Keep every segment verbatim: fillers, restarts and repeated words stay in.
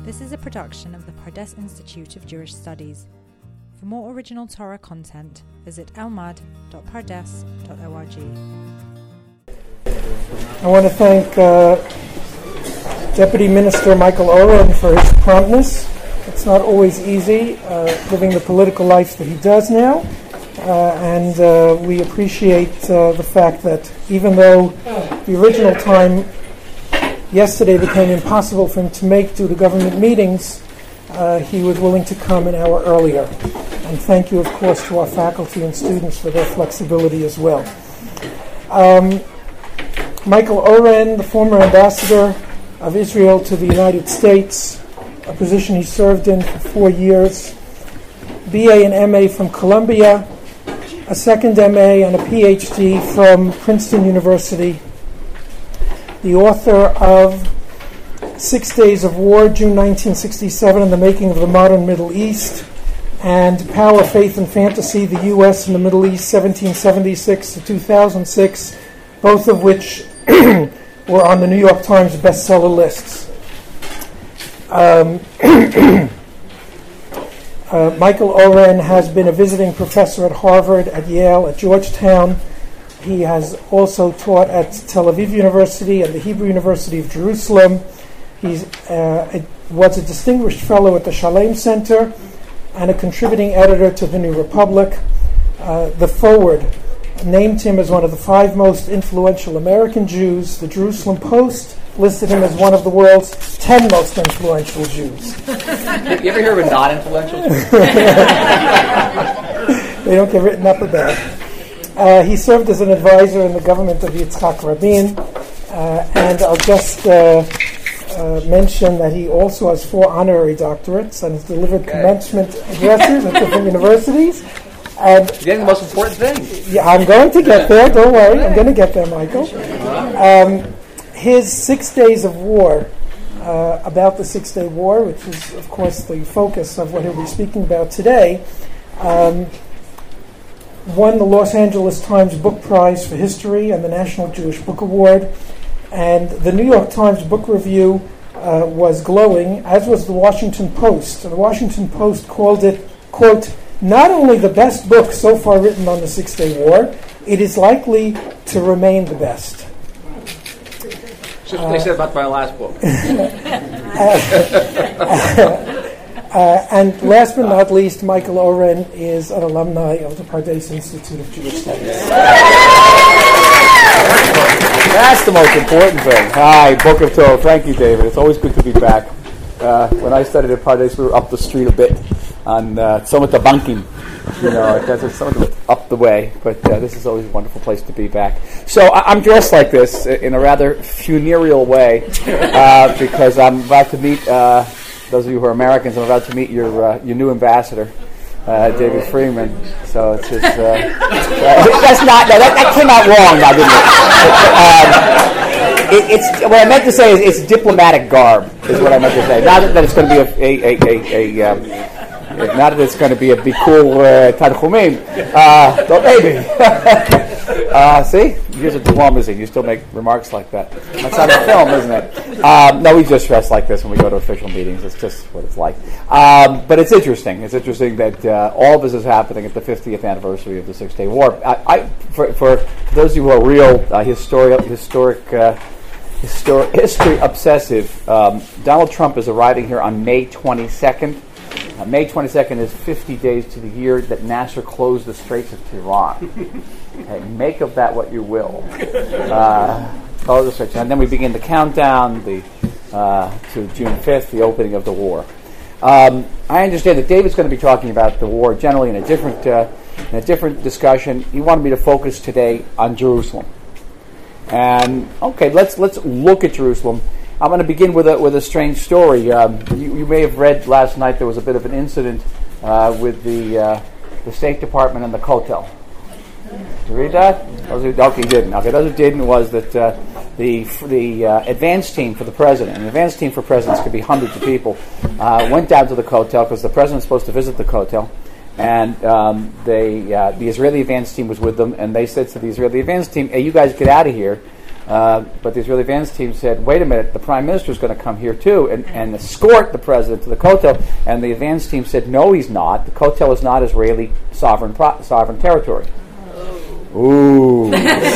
This is a production of the Pardes Institute of Jewish Studies. For more original Torah content, visit elmad dot pardes dot org. I want to thank uh, Deputy Minister Michael Oren for his promptness. It's not always easy uh, living the political life that he does now, uh, and uh, we appreciate uh, the fact that even though the original time yesterday became impossible for him to make due to government meetings, uh, he was willing to come an hour earlier. And thank you, of course, to our faculty and students for their flexibility as well. Um, Michael Oren, the former ambassador of Israel to the United States, a position he served in for four years, B A and M A from Columbia, a second M A and a P H D from Princeton University, the author of Six Days of War, June nineteen sixty-seven, and the Making of the Modern Middle East, and Power, Faith, and Fantasy, the U S and the Middle East, seventeen seventy-six to two thousand six, both of which were on the New York Times bestseller lists. Um, uh, Michael Oren has been a visiting professor at Harvard, at Yale, at Georgetown. He has also taught at Tel Aviv University and the Hebrew University of Jerusalem. He uh, was a distinguished fellow at the Shalem Center and a contributing editor to The New Republic. Uh, the Forward named him as one of the five most influential American Jews. The Jerusalem Post listed him as one of the world's ten most influential Jews. You ever hear of a non-influential Jew? They don't get written up about. Uh, he served as an advisor in the government of Yitzhak Rabin, uh, and I'll just uh, uh, mention that he also has four honorary doctorates and has delivered okay. commencement addresses at different universities. And you're getting the most important thing. Yeah, I'm going to get there. Don't worry, I'm going to get there, Michael. Um, his Six Days of War, uh, about the Six-Day War, which is, of course, the focus of what he'll be speaking about today, um, won the Los Angeles Times Book Prize for History and the National Jewish Book Award. And the New York Times Book Review uh, was glowing, as was the Washington Post. And the Washington Post called it, quote, not only the best book so far written on the Six-Day War, it is likely to remain the best. That's what uh, they said about my last book. Uh, and last but not least, Michael Oren is an alumni of the Pardes Institute of Jewish Studies. That's the most important thing. Hi, Boker Tov. Thank you, David. It's always good to be back. Uh, when I studied at Pardes, we were up the street a bit on uh, some of the banking. You know, that's some of it up the way. But uh, this is always a wonderful place to be back. So I- I'm dressed like this in a rather funereal way uh, because I'm about to meet... Uh, Those of you who are Americans, I'm about to meet your uh, your new ambassador, uh, David Freeman. So it's just, uh, uh, that's not, no, that, that came out wrong now, didn't it? Um, it? It's, what I meant to say is it's diplomatic garb, is what I meant to say. Not that, that it's going to be a, a, a, a, a um, not that it's going to be a Bikur uh, Tanchumim, uh, but maybe. Uh, see? Here's a diplomacy. You still make remarks like that. That's on the film, isn't it? Um, no, we just dress like this when we go to official meetings. It's just what it's like. Um, but it's interesting. It's interesting that uh, all of this is happening at the fiftieth anniversary of the Six-Day War. I, I, for, for, for those of you who are real uh, histori- historic, uh, histor- history obsessive, um, Donald Trump is arriving here on May twenty-second. Uh, May twenty-second is fifty days to the year that Nasser closed the Straits of Tiran. Okay, make of that what you will. Uh, and then we begin the countdown the, uh, to June fifth, the opening of the war. Um, I understand that David's going to be talking about the war generally in a different uh, in a different discussion. He wanted me to focus today on Jerusalem. And okay, let's let's look at Jerusalem. I'm going to begin with a with a strange story. Um, you, you may have read last night there was a bit of an incident uh, with the uh, the State Department and the Kotel. Did you read that? Okay, you didn't. Okay, those who didn't was that uh, the the uh, advance team for the president, an advance team for presidents could be hundreds of people, uh, went down to the Kotel because the president's supposed to visit the Kotel, and um, they uh, the Israeli advance team was with them, and they said to the Israeli advance team, "Hey, you guys get out of here. Uh, but the Israeli advance team said, wait a minute, the prime minister is going to come here too and, and escort the president to the Kotel. And the advance team said, no, he's not. The Kotel is not Israeli sovereign pro- sovereign territory. Oh. Ooh.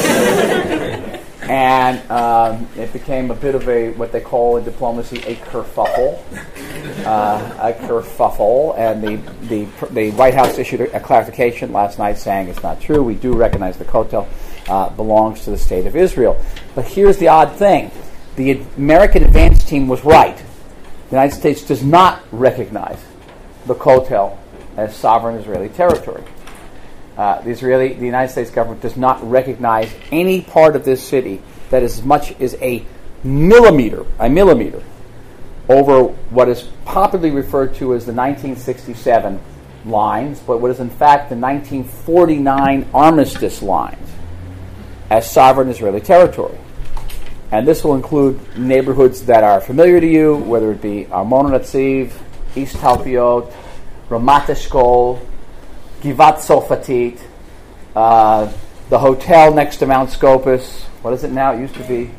And um, it became a bit of a, what they call in diplomacy, a kerfuffle. Uh, a kerfuffle. And the, the, the White House issued a, a clarification last night saying it's not true. We do recognize the Kotel uh, belongs to the State of Israel. But here's the odd thing. The American advance team was right. The United States does not recognize the Kotel as sovereign Israeli territory. Uh, the Israeli, the United States government does not recognize any part of this city that is as much as a millimeter, a millimeter, over what is popularly referred to as the nineteen sixty-seven lines, but what is in fact the nineteen forty-nine armistice lines, as sovereign Israeli territory. And this will include neighborhoods that are familiar to you, whether it be Armon Hatziv, East Talpiot, Ramat Eshkol, Givat Tzofatit, uh, the hotel next to Mount Scopus. What is it now? It used to be.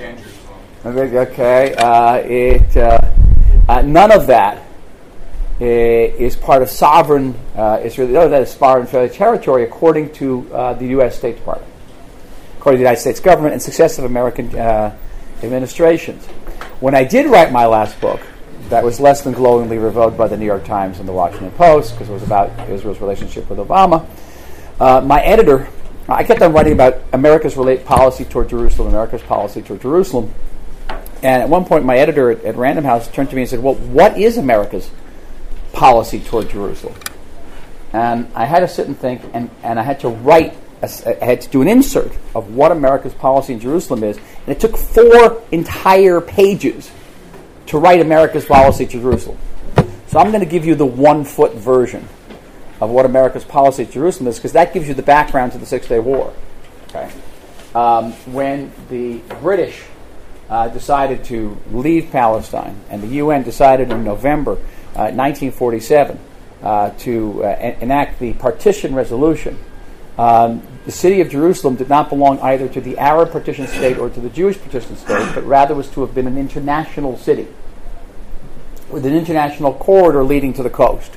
Okay. Uh, it uh, uh, none of that uh, is part of sovereign uh, Israeli. None of that is sovereign Israeli territory, according to uh, the U S State Department, according to the United States government and successive American uh, administrations. When I did write my last book, that was less than glowingly reviewed by the New York Times and the Washington Post because it was about Israel's relationship with Obama. Uh, my editor, I kept on writing about America's relate policy toward Jerusalem, America's policy toward Jerusalem. And at one point, my editor at, at Random House turned to me and said, well, what is America's policy toward Jerusalem? And I had to sit and think, and, and I had to write, a, I had to do an insert of what America's policy in Jerusalem is. And it took four entire pages to write America's policy to Jerusalem. So I'm going to give you the one-foot version of what America's policy to Jerusalem is, because that gives you the background to the Six-Day War. Okay, um, when the British uh, decided to leave Palestine, and the U N decided in November uh, nineteen forty-seven uh, to uh, en- enact the Partition Resolution, um, the city of Jerusalem did not belong either to the Arab partition state or to the Jewish partition state, but rather was to have been an international city with an international corridor leading to the coast.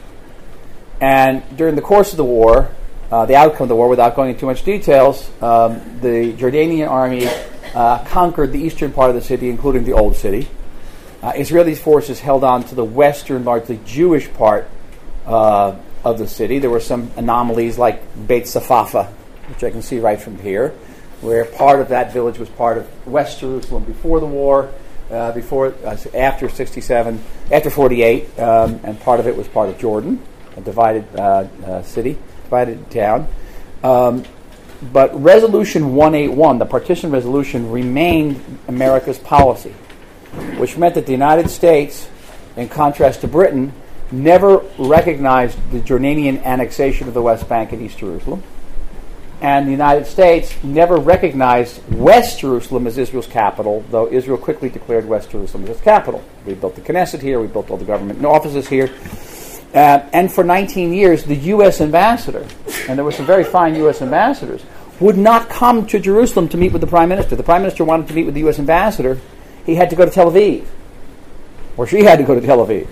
And during the course of the war, uh, the outcome of the war, without going into too much details, um, the Jordanian army uh, conquered the eastern part of the city, including the old city. Uh, Israeli forces held on to the western, largely Jewish part uh, of the city. There were some anomalies like Beit Safafa, which I can see right from here, where part of that village was part of West Jerusalem before the war, uh, before uh, after sixty-seven, after forty-eight, um, and part of it was part of Jordan, a divided uh, uh, city, divided town. Um, but Resolution one eighty-one, the partition resolution, remained America's policy, which meant that the United States, in contrast to Britain, never recognized the Jordanian annexation of the West Bank and East Jerusalem. And the United States never recognized West Jerusalem as Israel's capital, though Israel quickly declared West Jerusalem as its capital. We built the Knesset here, we built all the government offices here. Uh, and for nineteen years, the U S ambassador, and there were some very fine U S ambassadors, would not come to Jerusalem to meet with the Prime Minister. The Prime Minister wanted to meet with the U S ambassador. He had to go to Tel Aviv, or she had to go to Tel Aviv.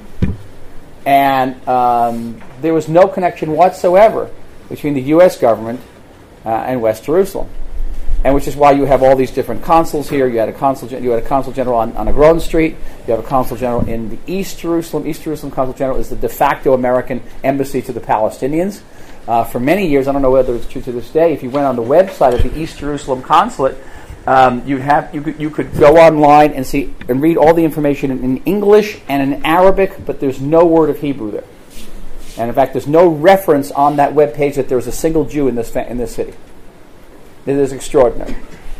And um, there was no connection whatsoever between the U S government uh, and West Jerusalem, and which is why you have all these different consuls here. You had a consul, you had a consul general on, on Agron Street. You have a consul general in the East Jerusalem. East Jerusalem consul general is the de facto American embassy to the Palestinians. Uh, for many years, I don't know whether it's true to this day, if you went on the website of the East Jerusalem consulate, um, you'd have you could you could go online and see and read all the information in, in English and in Arabic, but there's no word of Hebrew there. And in fact, there's no reference on that web page that there was a single Jew in this fa- in this city. It is extraordinary.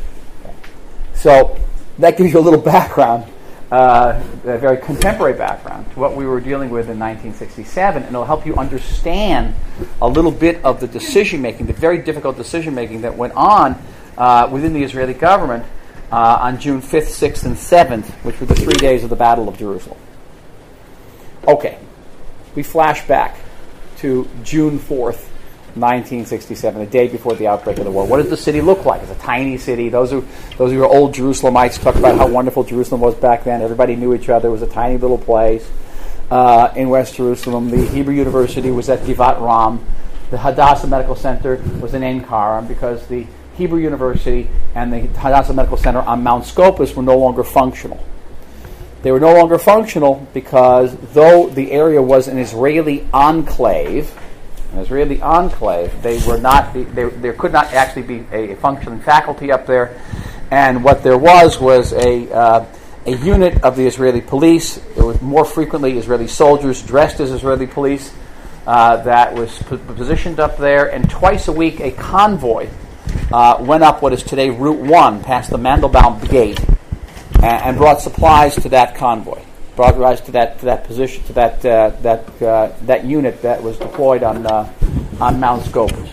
So that gives you a little background, uh, a very contemporary background to what we were dealing with in nineteen sixty-seven, and it'll help you understand a little bit of the decision-making, the very difficult decision-making that went on uh, within the Israeli government uh, on June fifth, sixth, and seventh, which were the three days of the Battle of Jerusalem. Okay, we flash back to June fourth, nineteen sixty-seven, the day before the outbreak of the war. What does the city look like? It's a tiny city. Those who, those who are old Jerusalemites talk about how wonderful Jerusalem was back then. Everybody knew each other. It was a tiny little place uh, in West Jerusalem. The Hebrew University was at Givat Ram. The Hadassah Medical Center was in Ein Karam because the Hebrew University and the Hadassah Medical Center on Mount Scopus were no longer functional. They were no longer functional because though the area was an Israeli enclave, an Israeli enclave, they were not. They, there could not actually be a, a functioning faculty up there, and what there was was a uh, a unit of the Israeli police. It was more frequently Israeli soldiers dressed as Israeli police uh, that was p- positioned up there, and twice a week a convoy uh, went up what is today Route One past the Mandelbaum Gate and, and brought supplies to that convoy. Brought rise to that to that position to that uh, that uh, that unit that was deployed on uh, on Mount Scopus.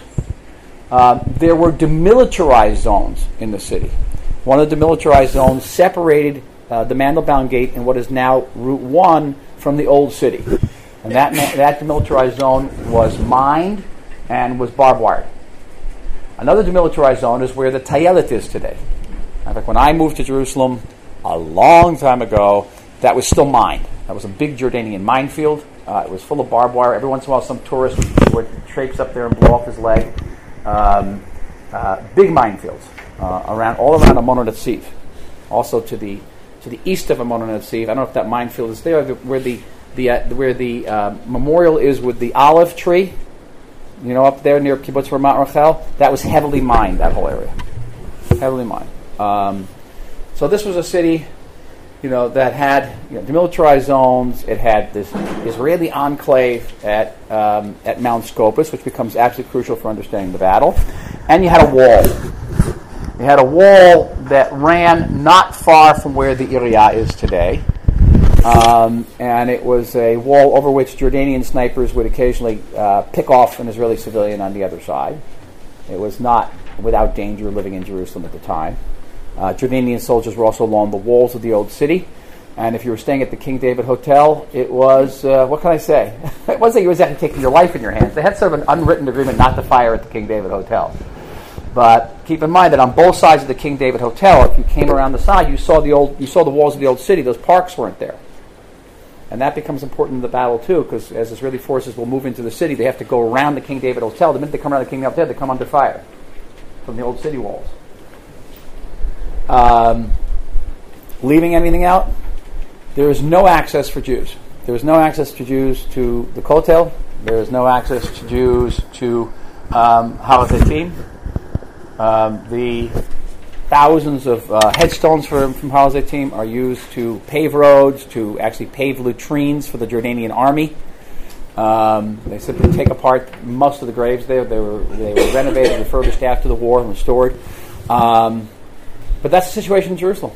Uh, there were demilitarized zones in the city. One of the demilitarized zones separated uh, the Mandelbaum Gate and what is now Route One from the old city, and that ma- that demilitarized zone was mined and was barbed wired. Another demilitarized zone is where the Tayelet is today. In fact, when I moved to Jerusalem a long time ago, that was still mined. That was a big Jordanian minefield. Uh, it was full of barbed wire. Every once in a while, some tourist would, would traipse up there and blow off his leg. Um, uh, big minefields uh, around, all around Amon Netziv. Also to the to the east of Amon Netziv. I don't know if that minefield is there, where the the uh, where the uh, memorial is with the olive tree. You know, up there near Kibbutz Ramat Rachel. That was heavily mined. That whole area, heavily mined. Um, so this was a city, you know, that had you know, demilitarized zones. It had this Israeli enclave at um, at Mount Scopus, which becomes absolutely crucial for understanding the battle. And you had a wall. You had a wall that ran not far from where the Iriah is today. Um, and it was a wall over which Jordanian snipers would occasionally uh, pick off an Israeli civilian on the other side. It was not without danger living in Jerusalem at the time. Uh, Jordanian soldiers were also along the walls of the old city, and if you were staying at the King David Hotel, it was, uh, what can I say? It wasn't that you was actually taking your life in your hands. They had sort of an unwritten agreement not to fire at the King David Hotel. But keep in mind that on both sides of the King David Hotel, if you came around the side, you saw the old, you saw the walls of the old city. Those parks weren't there. And that becomes important in the battle, too, because as Israeli forces will move into the city, they have to go around the King David Hotel. The minute they come around the King David Hotel, they come under fire from the old city walls. Um, leaving anything out? There is no access for Jews. There is no access to Jews to the Kotel. There is no access to Jews to um, Har HaZeitim. Um, the thousands of uh, headstones for, from Har HaZeitim are used to pave roads, to actually pave latrines for the Jordanian army. Um, they simply take apart most of the graves there. They were they were renovated, refurbished after the war, and restored. Um, But that's the situation in Jerusalem.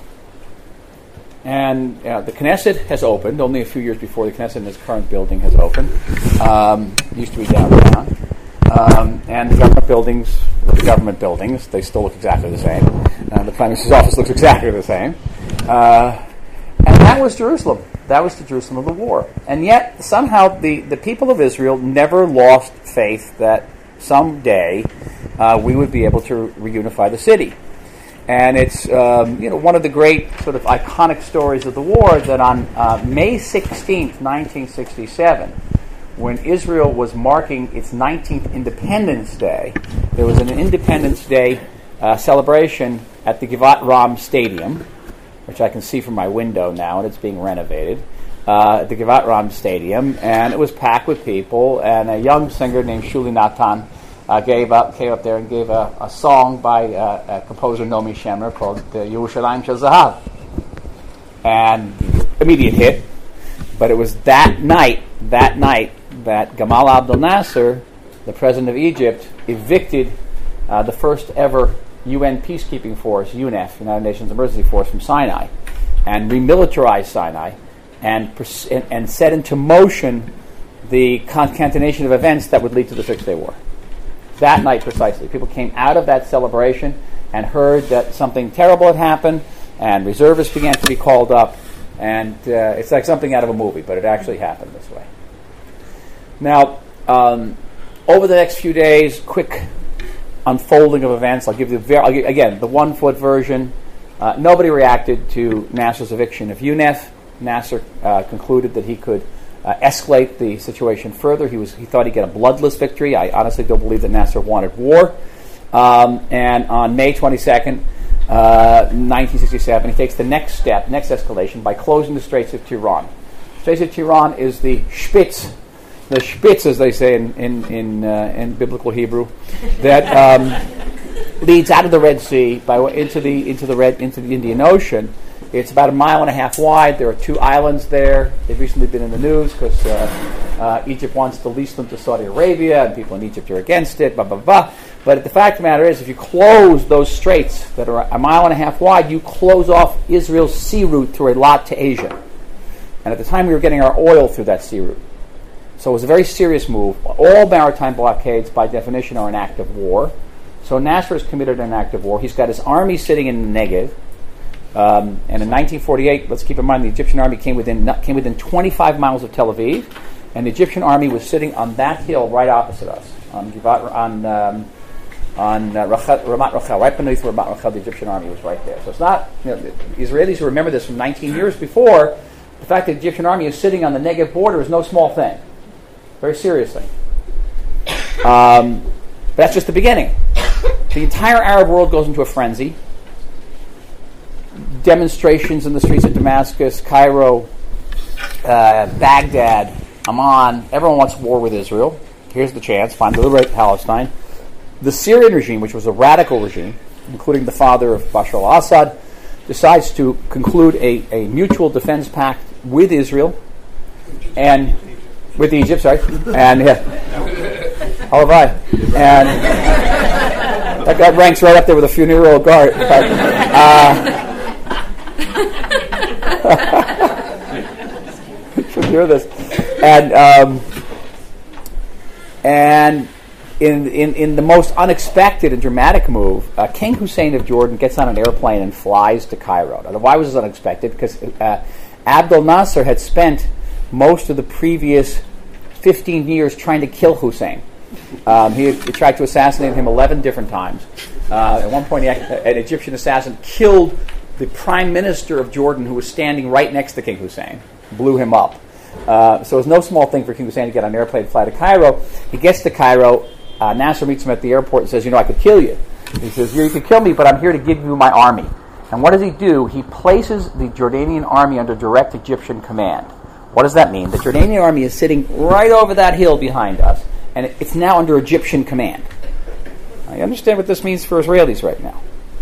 And uh, the Knesset has opened, only a few years before the Knesset in its current building has opened. Um, it used to be downtown. Um, and the government buildings, the government buildings, they still look exactly the same. Uh, the Prime Minister's office looks exactly the same. Uh, and that was Jerusalem. That was the Jerusalem of the war. And yet, somehow, the, the people of Israel never lost faith that someday uh, we would be able to reunify the city. And it's um, you know one of the great sort of iconic stories of the war that on uh, May sixteenth, nineteen sixty-seven, when Israel was marking its nineteenth Independence Day, there was an Independence Day uh, celebration at the Givat Ram Stadium, which I can see from my window now, and it's being renovated, uh, at the Givat Ram Stadium, and it was packed with people, and a young singer named Shuli Natan Uh, gave up, came up there and gave a, a song by uh, a composer Nomi Shemer called uh, Yerushalayim Shel Zahav, and immediate hit. But it was that night, that night that Gamal Abdel Nasser, the president of Egypt, evicted uh, the first ever U N peacekeeping force, U N E F, United Nations Emergency Force, from Sinai, and remilitarized Sinai, and pers- and, and set into motion the concatenation of events that would lead to the Six-Day War. That night precisely. People came out of that celebration and heard that something terrible had happened, and reservists began to be called up, and uh, it's like something out of a movie, but it actually happened this way. Now, um, over the next few days, quick unfolding of events. I'll give you, ver- I'll give, again, the one-foot version. Uh, nobody reacted to Nasser's eviction of U N E F. Nasser uh, concluded that he could uh, escalate the situation further. He was he thought he'd get a bloodless victory. I honestly don't believe that Nasser wanted war. Um, and on May twenty-second, uh, nineteen sixty-seven, he takes the next step, next escalation, by closing the Straits of Tiran. Straits of Tiran is the Spitz, the Spitz, as they say in in in, uh, in biblical Hebrew, that um, leads out of the Red Sea by into the into the Red into the Indian Ocean. It's about a mile and a half wide. There are two islands there. They've recently been in the news because uh, uh, Egypt wants to lease them to Saudi Arabia, and people in Egypt are against it. Blah blah blah. But the fact of the matter is, if you close those straits that are a mile and a half wide, you close off Israel's sea route through a lot to Asia. And at the time, we were getting our oil through that sea route. So it was a very serious move. All maritime blockades, by definition, are an act of war. So Nasser has committed an act of war. He's got his army sitting in the Negev. Um, and in nineteen forty-eight, let's keep in mind, the Egyptian army came within came within twenty-five miles of Tel Aviv, and the Egyptian army was sitting on that hill right opposite us, on Givat, on um, on uh, Rachel, Ramat Rachel, right beneath Ramat Rachel. The Egyptian army was right there. So it's not, you know, the Israelis who remember this from nineteen years before. The fact that the Egyptian army is sitting on the Negev border is no small thing. Very serious thing. Um, but that's just the beginning. The entire Arab world goes into a frenzy. Demonstrations in the streets of Damascus, Cairo, uh, Baghdad, Amman. Everyone wants war with Israel. Here's the chance. Finally liberate Palestine. The Syrian regime, which was a radical regime, including the father of Bashar al-Assad, decides to conclude a, a mutual defense pact with Israel and with Egypt, sorry, and yeah, how have I? And that guy ranks right up there with a funeral guard. Uh, should hear this, and um, and in, in in the most unexpected and dramatic move, uh, King Hussein of Jordan gets on an airplane and flies to Cairo. Now, why was this unexpected? Because uh, Abdel Nasser had spent most of the previous fifteen years trying to kill Hussein. Um, he, had, he tried to assassinate him eleven different times. Uh, at one point, he, an Egyptian assassin killed the prime minister of Jordan, who was standing right next to King Hussein, blew him up. Uh, so it was no small thing for King Hussein to get on an airplane and fly to Cairo. He gets to Cairo. Uh, Nasser meets him at the airport and says, you know, I could kill you. He says, you could kill me, but I'm here to give you my army. And what does he do? He places the Jordanian army under direct Egyptian command. What does that mean? The Jordanian army is sitting right over that hill behind us, and it's now under Egyptian command. I understand what this means for Israelis right now.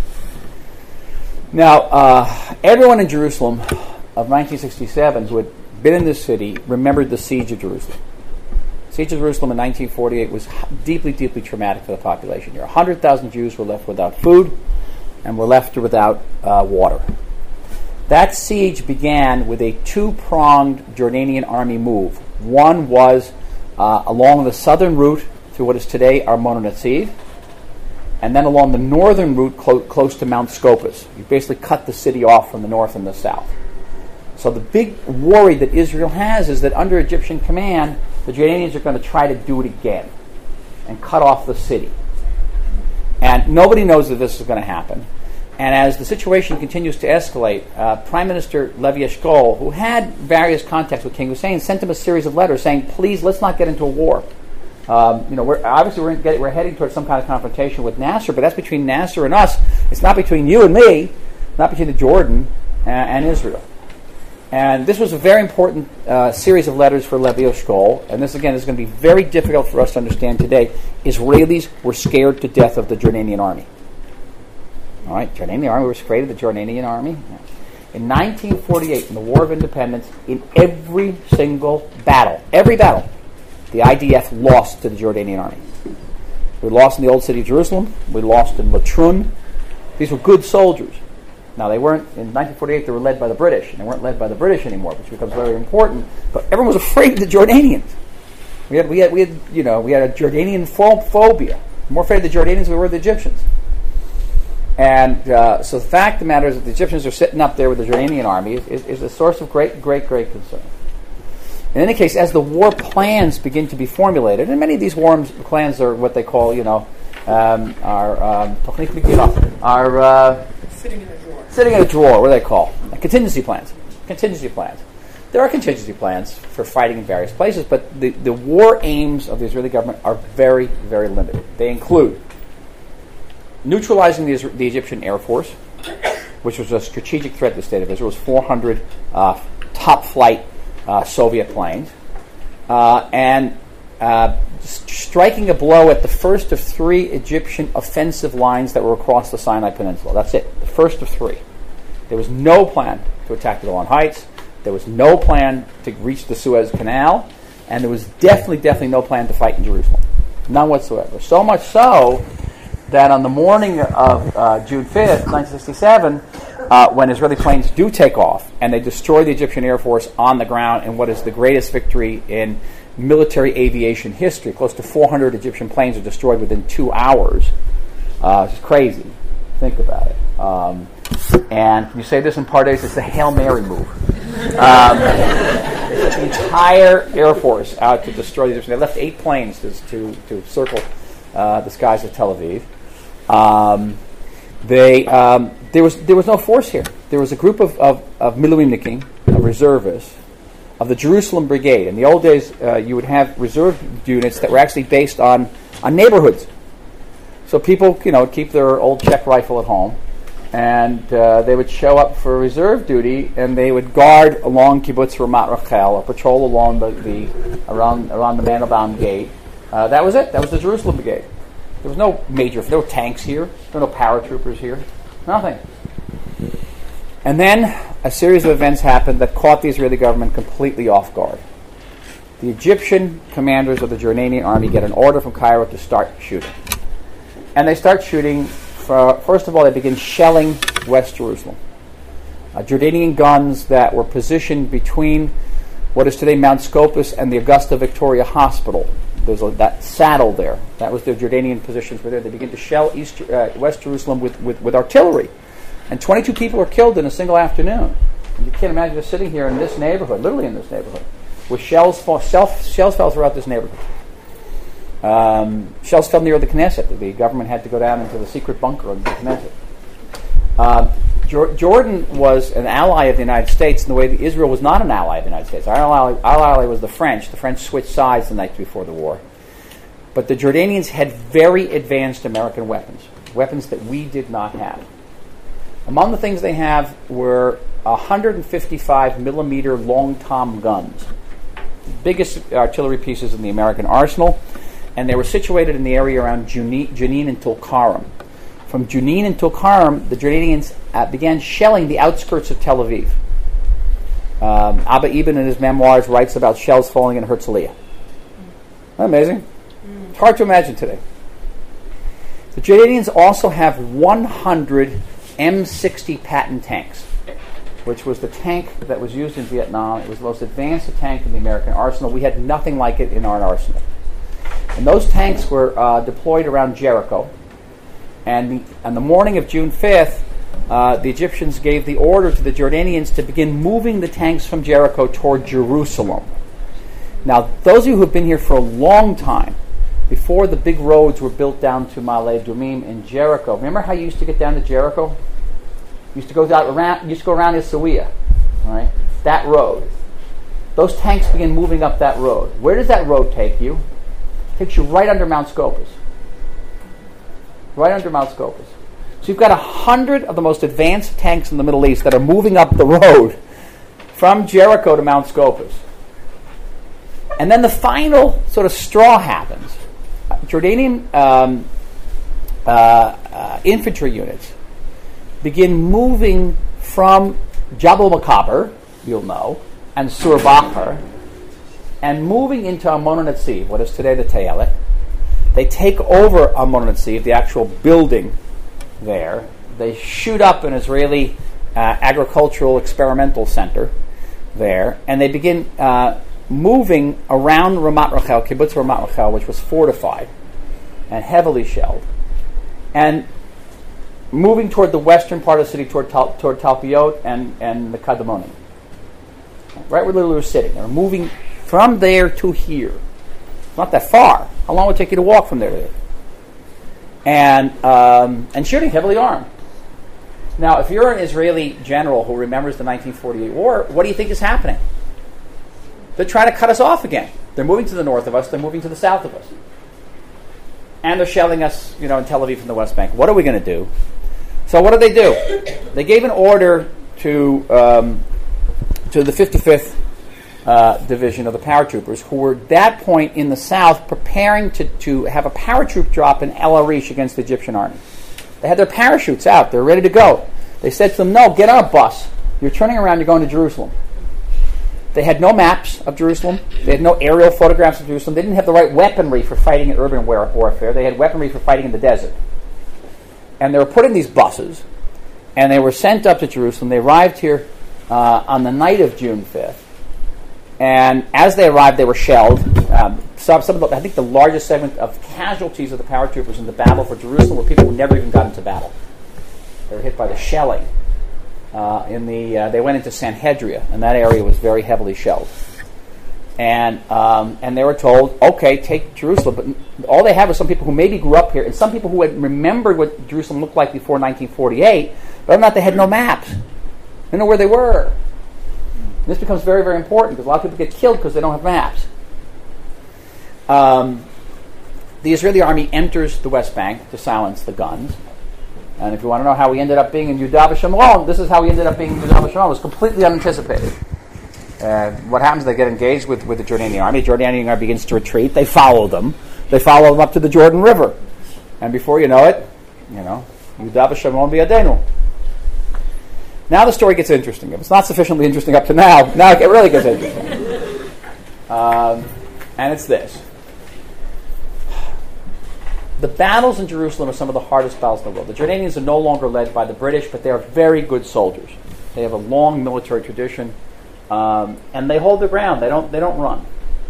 Now, uh, everyone in Jerusalem of nineteen sixty-seven who had been in this city remembered the siege of Jerusalem. The siege of Jerusalem in nineteen forty-eight was deeply, deeply traumatic for the population here. one hundred thousand Jews were left without food and were left without uh, water. That siege began with a two-pronged Jordanian army move. One was uh, along the southern route to what is today Armon Netziv, and then along the northern route clo- close to Mount Scopus. You basically cut the city off from the north and the south. So the big worry that Israel has is that under Egyptian command, the Jordanians are going to try to do it again and cut off the city. And nobody knows that this is going to happen. And as the situation continues to escalate, uh, Prime Minister Levi Eshkol, who had various contacts with King Hussein, sent him a series of letters saying, please, let's not get into a war. Um, you know, we're, obviously we're, get, we're heading towards some kind of confrontation with Nasser, but that's between Nasser and us. It's not between you and me, not between the Jordan and, and Israel. And this was a very important uh, series of letters for Levi Eshkol, and this, again, is going to be very difficult for us to understand today. Israelis were scared to death of the Jordanian army. All right, Jordanian army was afraid of the Jordanian army. In nineteen forty-eight, in the War of Independence, in every single battle, every battle, the I D F lost to the Jordanian army. We lost in the old city of Jerusalem. We lost in Latrun. These were good soldiers. Now, they weren't, in nineteen forty-eight, they were led by the British, and they weren't led by the British anymore, which becomes very important. But everyone was afraid of the Jordanians. We had, we had, we had, you know, we had a Jordanian pho- phobia. More afraid of the Jordanians than we were of the Egyptians. And uh, so the fact of the matter is that the Egyptians are sitting up there with the Jordanian army is, is, is a source of great, great, great concern. In any case, as the war plans begin to be formulated, and many of these war plans are what they call, you know, um, are um, are uh, Sitting in a drawer. sitting in a drawer. What do they call contingency plans? Contingency plans. There are contingency plans for fighting in various places, but the, the war aims of the Israeli government are very, very limited. They include neutralizing the, the Egyptian Air Force, which was a strategic threat to the state of Israel. It was four hundred uh, top-flight uh, Soviet planes, uh, and uh, striking a blow at the first of three Egyptian offensive lines that were across the Sinai Peninsula. That's it, the first of three. There was no plan to attack the Golan Heights. There was no plan to reach the Suez Canal, and there was definitely, definitely no plan to fight in Jerusalem. None whatsoever. So much so that on the morning of uh, June fifth, nineteen sixty-seven, uh, when Israeli planes do take off and they destroy the Egyptian Air Force on the ground in what is the greatest victory in military aviation history, close to four hundred Egyptian planes are destroyed within two hours. Uh, it's crazy. Think about it. Um, and can you say this in Pardes? It's the Hail Mary move. Um, the entire Air Force out to destroy the Egyptians. They left eight planes to to, to circle uh, the skies of Tel Aviv. Um, they um, there was there was no force here. There was a group of of, of Miluimnikim, of reservists, of the Jerusalem Brigade. In the old days, uh, you would have reserve units that were actually based on on neighborhoods. So people, you know, keep their old Czech rifle at home, and uh, they would show up for reserve duty, and they would guard along Kibbutz Ramat Rachel, or patrol along the, the around around the Mandelbaum Gate. Uh, that was it. That was the Jerusalem Brigade. There was no major. There were tanks here. There were no paratroopers here. Nothing. And then a series of events happened that caught the Israeli government completely off guard. The Egyptian commanders of the Jordanian army get an order from Cairo to start shooting. And they start shooting. For, first of all, they begin shelling West Jerusalem. Uh, Jordanian guns that were positioned between what is today Mount Scopus and the Augusta Victoria Hospital. There's a, that saddle there. That was their Jordanian positions were there. They begin to shell East, uh, West Jerusalem with, with, with artillery. And twenty-two people were killed in a single afternoon. And you can't imagine just sitting here in this neighborhood, literally in this neighborhood, with shells fall, self, shells fell throughout this neighborhood. Um, shells fell near the Knesset. The government had to go down into the secret bunker of the Knesset. Uh, Jor- Jordan was an ally of the United States in the way that Israel was not an ally of the United States. Our ally, our ally was the French. The French switched sides the night before the war. But the Jordanians had very advanced American weapons, weapons that we did not have. Among the things they have were one hundred fifty-five millimeter long tom guns, the biggest artillery pieces in the American arsenal, and they were situated in the area around Jenin, Jenin and Tulkarm. From Jenin and Tulkarm, the Jordanians uh, began shelling the outskirts of Tel Aviv. Um, Abba Ibn in his memoirs writes about shells falling in Herzliya. Isn't that amazing? Mm. It's hard to imagine today. The Jordanians also have one hundred M sixty Patton tanks, which was the tank that was used in Vietnam. It was the most advanced tank in the American arsenal. We had nothing like it in our arsenal. And those tanks were uh, deployed around Jericho. And the, on the morning of June fifth, uh, the Egyptians gave the order to the Jordanians to begin moving the tanks from Jericho toward Jerusalem. Now, those of you who have been here for a long time, before the big roads were built down to Ma'ale Adumim in Jericho, remember how you used to get down to Jericho? You used to go down around. You used to go around Issawiya, right? That road. Those tanks begin moving up that road. Where does that road take you? It takes you right under Mount Scopus. Right under Mount Scopus. So you've got a hundred of the most advanced tanks in the Middle East that are moving up the road from Jericho to Mount Scopus. And then the final sort of straw happens. Jordanian um, uh, uh, infantry units begin moving from Jabal Makaber, you'll know, and Sur Bakr, and moving into Amon Netziv, what is today the Te'elet. They take over Amon Netziv, the actual building there. They shoot up an Israeli uh, agricultural experimental center there, and they begin uh, moving around Ramat Rachel, Kibbutz Ramat Rachel, which was fortified and heavily shelled, and moving toward the western part of the city, toward Tal- toward Talpiot and, and the Kadamonim. Right where we were sitting. They were moving from there to here. Not that far. How long would it take you to walk from there to there? And, um, and shooting, heavily armed. Now, if you're an Israeli general who remembers the nineteen forty-eight war, what do you think is happening? They're trying to cut us off again. They're moving to the north of us. They're moving to the south of us. And they're shelling us, you know, in Tel Aviv from the West Bank. What are we going to do? So what did they do? They gave an order to um, to the fifty-fifth uh, Division of the paratroopers, who were at that point in the south preparing to, to have a paratroop drop in El Arish against the Egyptian army. They had their parachutes out. They're ready to go. They said to them, no, get on a bus. You're turning around. You're going to Jerusalem. They had no maps of Jerusalem. They had no aerial photographs of Jerusalem. They didn't have the right weaponry for fighting in urban war- warfare. They had weaponry for fighting in the desert. And they were put in these buses, and they were sent up to Jerusalem. They arrived here uh, on the night of June fifth. And as they arrived, they were shelled. Um, some, some of the, I think the largest segment of casualties of the paratroopers in the battle for Jerusalem were people who never even got into battle. They were hit by the shelling. Uh, in the, uh, they went into Sanhedria, and that area was very heavily shelled. And um, and they were told, okay, take Jerusalem. But all they had was some people who maybe grew up here, and some people who had remembered what Jerusalem looked like before nineteen forty-eight, but other than that, they had no maps. They didn't know where they were. And this becomes very, very important, because a lot of people get killed because they don't have maps. Um, the Israeli army enters the West Bank to silence the guns. And if you want to know how we ended up being in Yehuda v'Shomron, this is how we ended up being in Yehuda v'Shomron. It was completely unanticipated. Uh, what happens, they get engaged with, with the Jordanian army. The Jordanian army begins to retreat. They follow them. They follow them up to the Jordan River. And before you know it, you know, Yehuda v'Shomron b'yadenu. Now the story gets interesting. If it's not sufficiently interesting up to now, now it really gets interesting. Um, and it's this. The battles in Jerusalem are some of the hardest battles in the world. The Jordanians are no longer led by the British, but they are very good soldiers. They have a long military tradition, um, and they hold their ground. They don't. They don't run.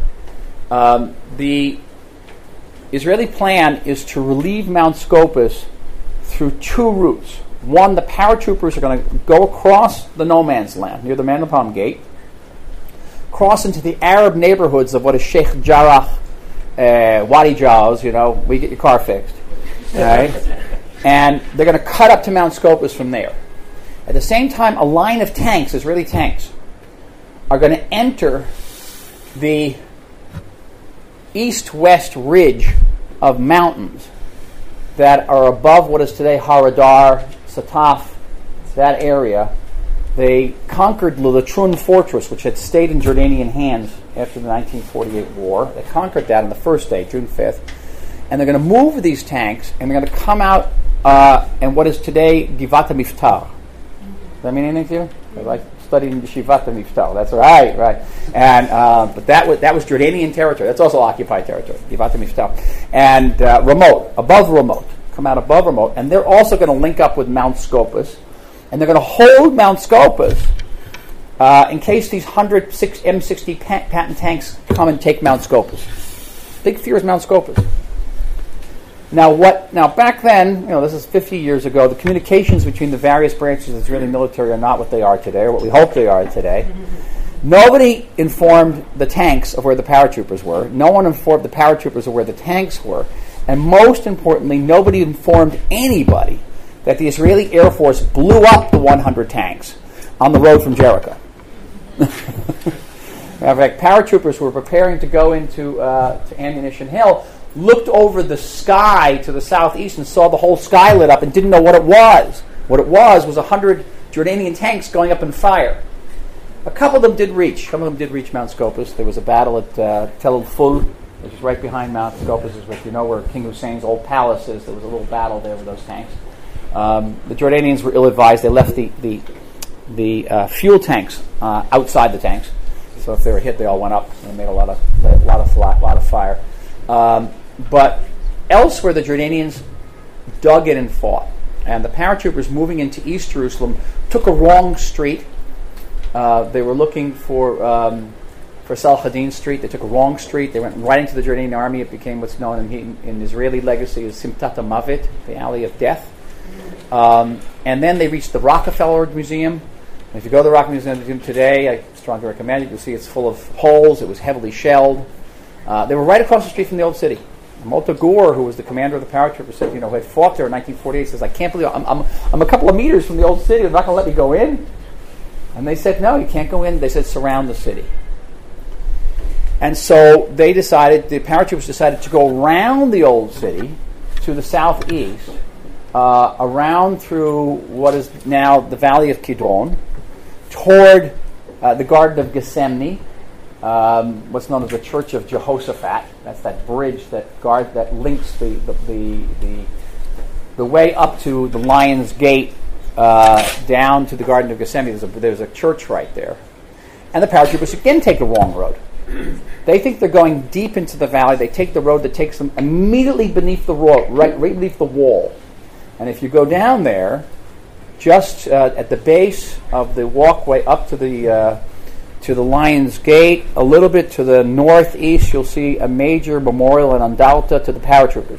Um, the Israeli plan is to relieve Mount Scopus through two routes. One, the paratroopers are going to go across the no man's land near the Man of the Palm Gate, cross into the Arab neighborhoods of what is Sheikh Jarrah, uh, Wadi Jaws, you know, we get your car fixed, right? And they're going to cut up to Mount Scopus from there. At the same time, a line of tanks, Israeli tanks, are going to enter the east-west ridge of mountains that are above what is today Har Adar, Sataf, that area. They conquered the Latrun fortress, which had stayed in Jordanian hands after the nineteen forty-eight war. They conquered that on the first day, June fifth. And they're going to move these tanks, and they're going to come out uh, in what is today Givat HaMiftar. Does that mean anything to you? They like studying Shivat HaMiftar. That's right, right. And uh, but that was that was Jordanian territory. That's also occupied territory, Givat HaMiftar. And uh, remote, above remote. Come out above remote, and they're also going to link up with Mount Scopus, and they're going to hold Mount Scopus uh, in case these one hundred M sixty pa- Patton tanks come and take Mount Scopus. Big fear is Mount Scopus. Now, what? Now, back then, you know, this is fifty years ago. The communications between the various branches of the Israeli military are not what they are today, or what we hope they are today. Nobody informed the tanks of where the paratroopers were. No one informed the paratroopers of where the tanks were. And most importantly, nobody informed anybody that the Israeli Air Force blew up the one hundred tanks on the road from Jericho. In fact, paratroopers who were preparing to go into uh, to Ammunition Hill looked over the sky to the southeast and saw the whole sky lit up and didn't know what it was. What it was was one hundred Jordanian tanks going up in fire. A couple of them did reach. Some of them did reach Mount Scopus. There was a battle at uh, Tel el-Ful, which is right behind Mount Scopus, is what you know where King Hussein's old palace is. There was a little battle there with those tanks. Um, the Jordanians were ill-advised. They left the the, the uh, fuel tanks uh, outside the tanks, so if they were hit, they all went up. They made a lot of a lot of flat, lot of fire. Um, but elsewhere, the Jordanians dug in and fought, and the paratroopers moving into East Jerusalem took a wrong street. Uh, they were looking for. Um, For Salhadin Street, they took a wrong street. They went right into the Jordanian army. It became what's known in, in Israeli legacy as Simtat HaMavet, the Alley of Death. Um, and then they reached the Rockefeller Museum, And if you go to the Rock Museum today, I strongly recommend it. You'll see it's full of holes. It was heavily shelled. Uh, they were right across the street from the old city. Molto Gore, who was the commander of the paratroopers, said, you know, who had fought there in nineteen forty-eight, says, I can't believe it. I'm, I'm, I'm a couple of meters from the old city. They're not going to let me go in. And they said, no, you can't go in. They said, surround the city. And so they decided, the paratroopers decided to go around the old city to the southeast, uh, around through what is now the Valley of Kidron, toward uh, the Garden of Gethsemane, um, what's known as the Church of Jehoshaphat. That's that bridge that guard that links the the the, the, the way up to the Lion's Gate uh, down to the Garden of Gethsemane. There's a, there's a church right there. And the paratroopers again take the wrong road. They think they're going deep into the valley. They take the road that takes them immediately beneath the road, right, right beneath the wall. And if you go down there, just uh, at the base of the walkway up to the uh, to the Lion's Gate, a little bit to the northeast, you'll see a major memorial in Andalta to the paratroopers.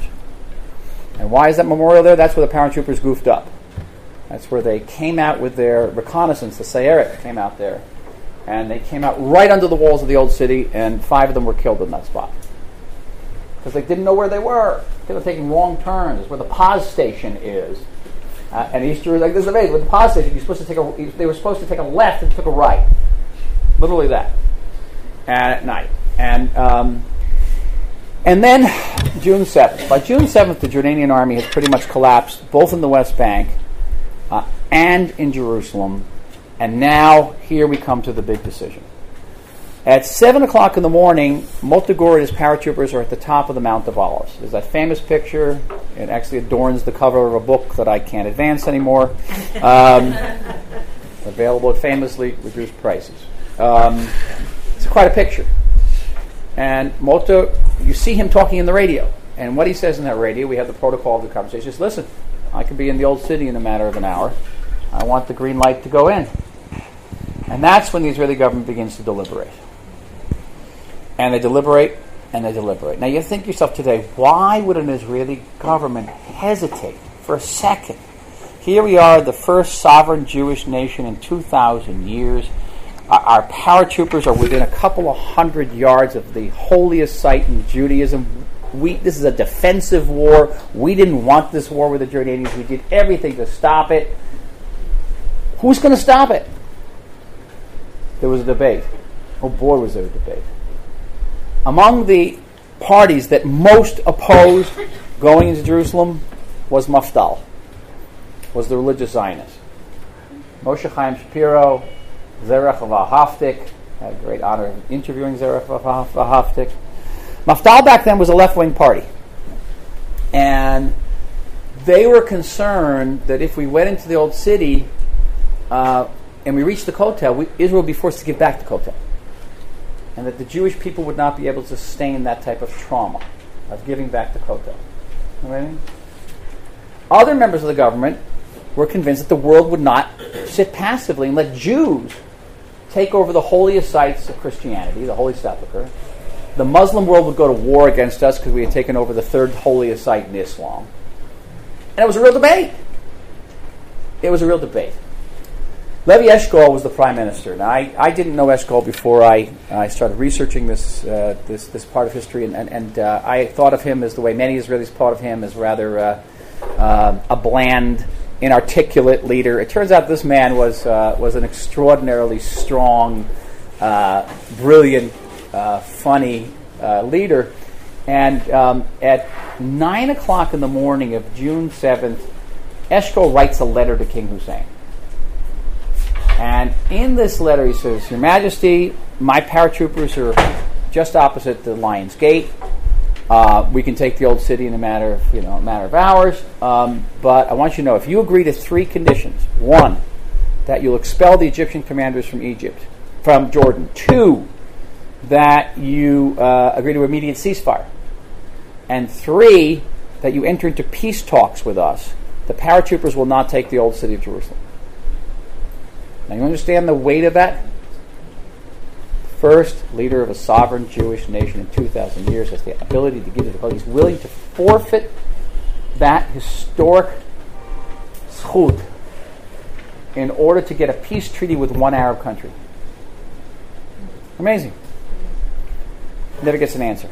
And why is that memorial there? That's where the paratroopers goofed up. That's where they came out with their reconnaissance. The Sayeret came out there. And they came out right under the walls of the old city, and five of them were killed in that spot. Because they didn't know where they were. They were taking wrong turns. It's where the Paz station is. Uh, and East Jerusalem, like this is amazing. With the Paz station, you're supposed to take a, they were supposed to take a left and took a right. Literally that. And at night. And um, and then June seventh. By June seventh, the Jordanian army has pretty much collapsed, both in the West Bank uh, and in Jerusalem. And now, here we come to the big decision. At seven o'clock in the morning, Molto Gore and his paratroopers are at the top of the Mount of Olives. There's that famous picture. It actually adorns the cover of a book that I can't advance anymore. Um, available at famously reduced prices. Um, it's quite a picture. And Molto, you see him talking in the radio. And what he says in that radio, we have the protocol of the conversation, is, listen, I could be in the old city in a matter of an hour. I want the green light to go in. And that's when the Israeli government begins to deliberate. And they deliberate, and they deliberate. Now you think to yourself today, why would an Israeli government hesitate for a second? Here we are, the first sovereign Jewish nation in two thousand years. Our, our paratroopers are within a couple of hundred yards of the holiest site in Judaism. We, this is a defensive war. We didn't want this war with the Jordanians. We did everything to stop it. Who's going to stop it? There was a debate. Oh boy, was there a debate. Among the parties that most opposed going into Jerusalem was Mafdal, was the religious Zionist. Moshe Chaim Shapiro, Zerach Vahaftik, I had a great honor of interviewing Zerach Vahaftik. Mafdal back then was a left-wing party. And they were concerned that if we went into the old city, Uh, and we reached the Kotel, we, Israel would be forced to give back the Kotel. And that the Jewish people would not be able to sustain that type of trauma of giving back the Kotel. You know what I mean? Other members of the government were convinced that the world would not sit passively and let Jews take over the holiest sites of Christianity, the Holy Sepulchre. The Muslim world would go to war against us because we had taken over the third holiest site in Islam. And it was a real debate. It was a real debate. Levi Eshkol was the prime minister. Now, I, I didn't know Eshkol before I, I started researching this uh, this this part of history, and, and, and uh, I thought of him as the way many Israelis thought of him, as rather uh, uh, a bland, inarticulate leader. It turns out this man was uh, was an extraordinarily strong, uh, brilliant, uh, funny uh, leader. And um, at nine o'clock in the morning of June seventh, Eshkol writes a letter to King Hussein. And in this letter he says, Your Majesty, my paratroopers are just opposite the Lion's Gate. Uh, we can take the old city in a matter of, you know, a matter of hours. Um, but I want you to know, if you agree to three conditions: one, that you'll expel the Egyptian commanders from Egypt, from Jordan; two, that you uh, agree to immediate ceasefire; and three, that you enter into peace talks with us, the paratroopers will not take the old city of Jerusalem. Now, you understand the weight of that? First leader of a sovereign Jewish nation in two thousand years has the ability to give it the He's willing to forfeit that historic zchut in order to get a peace treaty with one Arab country. Amazing. Never gets an answer.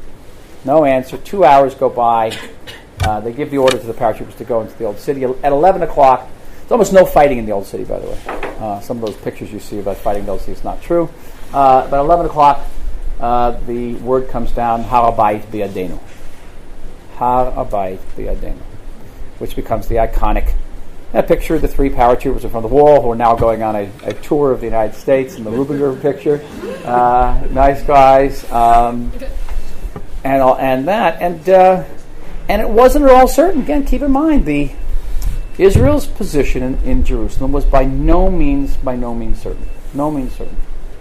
No answer. Two hours go by. Uh, they give the order to the paratroopers to go into the old city. At eleven o'clock, there's almost no fighting in the old city, by the way. Uh, some of those pictures you see about fighting in the old city is not true. Uh, but at eleven o'clock, uh, the word comes down, Har Habayit Biyadenu. Har Habayit Biyadenu, which becomes the iconic uh, picture of the three paratroopers in front of the wall who are now going on a, a tour of the United States in the Rubenberg picture. Uh, nice guys. Um, and all, and that. And... Uh, And it wasn't at all certain. Again, keep in mind, the Israel's position in, in Jerusalem was by no means, by no means certain. No means certain.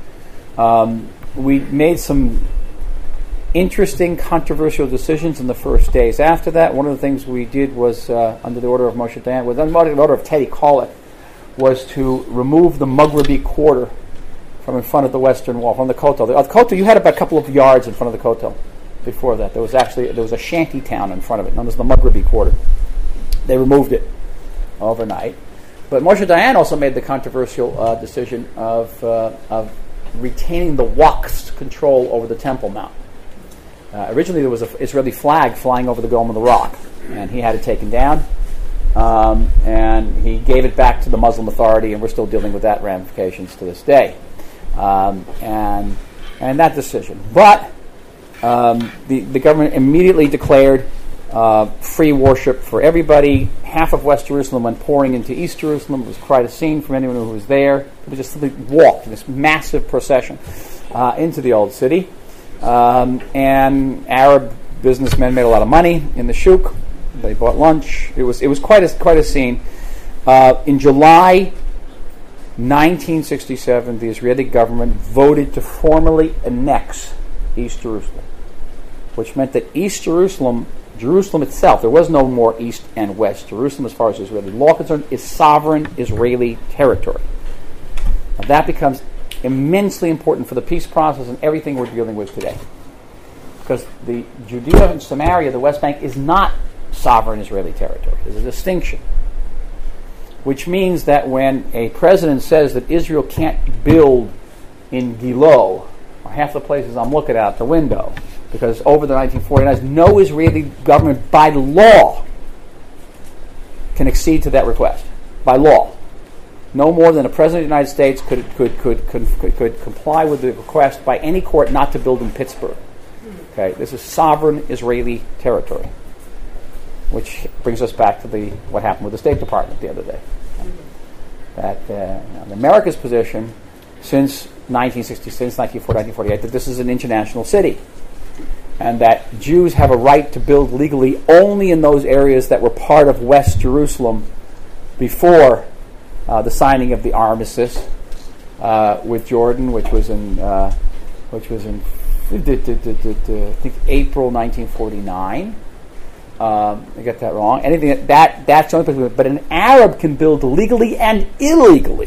Um, we made some interesting, controversial decisions in the first days after that. One of the things we did was, uh, under the order of Moshe Dayan, was under the order of Teddy Kollek, was to remove the Maghrebi quarter from in front of the Western Wall, from the Kotel. The, uh, the Kotel, you had about a couple of yards in front of the Kotel. Before that, there was actually there was a shanty town in front of it, known as the Maghrebi Quarter. They removed it overnight, but Moshe Dayan also made the controversial uh, decision of uh, of retaining the Waqf's control over the Temple Mount. Uh, originally, there was an Israeli flag flying over the Dome of the Rock, and he had it taken down, um, and he gave it back to the Muslim Authority, and we're still dealing with that ramifications to this day, um, and and that decision, but. Um, the, the government immediately declared uh, free worship for everybody. Half of West Jerusalem went pouring into East Jerusalem. It was quite a scene from anyone who was there. They just simply walked in this massive procession uh, into the old city. Um, and Arab businessmen made a lot of money in the shuk. They bought lunch. It was it was quite a quite a scene. Uh, in July nineteen sixty-seven, the Israeli government voted to formally annex East Jerusalem, which meant that East Jerusalem, Jerusalem itself, there was no more East and West Jerusalem as far as Israeli law is concerned, is sovereign Israeli territory. Now that becomes immensely important for the peace process and everything we're dealing with today. Because the Judea and Samaria, the West Bank, is not sovereign Israeli territory. There's a distinction. Which means that when a president says that Israel can't build in Gilo, or half the places I'm looking out the window, because over the nineteen forty-nines, no Israeli government by law can accede to that request. By law. No more than a president of the United States could could could could, could, could comply with the request by any court not to build in Pittsburgh. Okay, this is sovereign Israeli territory. Which brings us back to the what happened with the State Department the other day. That uh, you know, America's position since nineteen sixty, since nineteen forty, nineteen forty-eight, that this is an international city, and that Jews have a right to build legally only in those areas that were part of West Jerusalem before uh, the signing of the armistice uh, with Jordan, which was in uh, which was in I think April nineteen forty-nine. Um, I get that wrong. Anything that, that that's the only place. But an Arab can build legally and illegally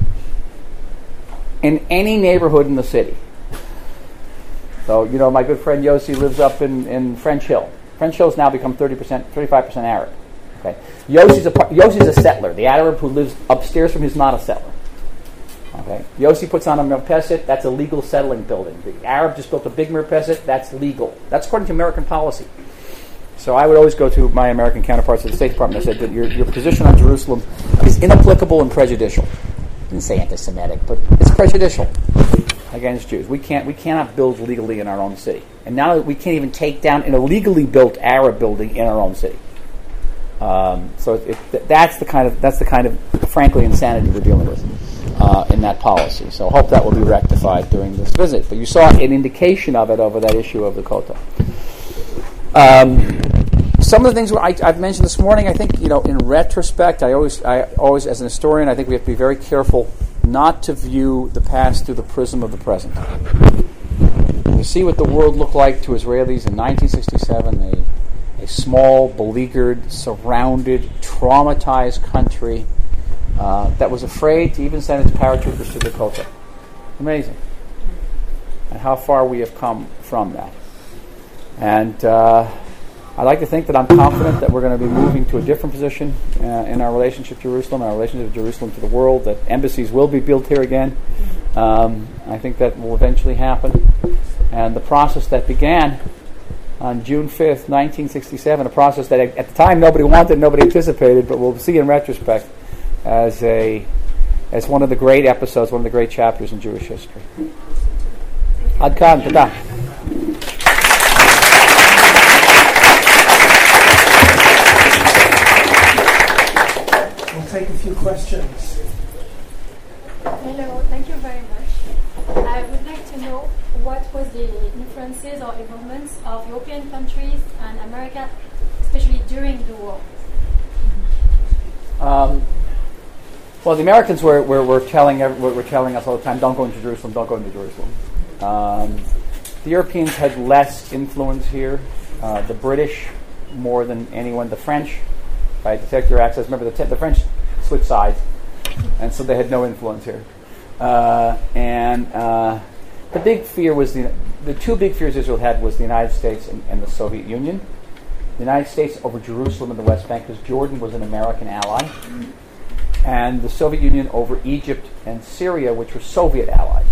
in any neighborhood in the city. So, you know, my good friend Yossi lives up in, in French Hill. French Hill's now become thirty percent, thirty-five percent Arab. Okay, Yossi's a Yossi's a settler. The Arab who lives upstairs from him is not a settler. Okay, Yossi puts on a mirpeset. That's a legal settling building. The Arab just built a big mirpeset. That's legal. That's according to American policy. So I would always go to my American counterparts at the State Department and said that your, your position on Jerusalem is inapplicable and prejudicial. I didn't say anti-Semitic, but it's prejudicial against Jews. We can't we cannot build legally in our own city, and now we can't even take down an illegally built Arab building in our own city. Um, so it, it, that's the kind of that's the kind of frankly insanity we're dealing with uh, in that policy. So I hope that will be rectified during this visit. But you saw an indication of it over that issue of the Kotel. Um, some of the things I, I've mentioned this morning, I think, you know, in retrospect, I always, I always, as an historian, I think we have to be very careful not to view the past through the prism of the present. You see what the world looked like to Israelis in nineteen sixty-seven, a, a small, beleaguered, surrounded, traumatized country uh, that was afraid to even send its paratroopers to the Kotel. Amazing. And how far we have come from that. And uh, I like to think that I'm confident that we're going to be moving to a different position uh, in our relationship to Jerusalem, and our relationship to Jerusalem to the world, that embassies will be built here again. Um, I think that will eventually happen. And the process that began on June fifth, nineteen sixty-seven, a process that at the time nobody wanted, nobody anticipated, but we'll see in retrospect as a as one of the great episodes, one of the great chapters in Jewish history. Ad kan, tada. Take a few questions. Hello, thank you very much. I would like to know what was the influences or involvements of European countries and America, especially during the war. Um, well, the Americans were, were, were telling were, were telling us all the time, "Don't go into Jerusalem, don't go into Jerusalem." Um, the Europeans had less influence here. Uh, the British, more than anyone. The French, by detect your access. Remember, the, te- the French switched sides, and so they had no influence here. Uh, and uh, the big fear was the the two big fears Israel had was the United States and, and the Soviet Union. The United States over Jerusalem and the West Bank, because Jordan was an American ally, and the Soviet Union over Egypt and Syria, which were Soviet allies.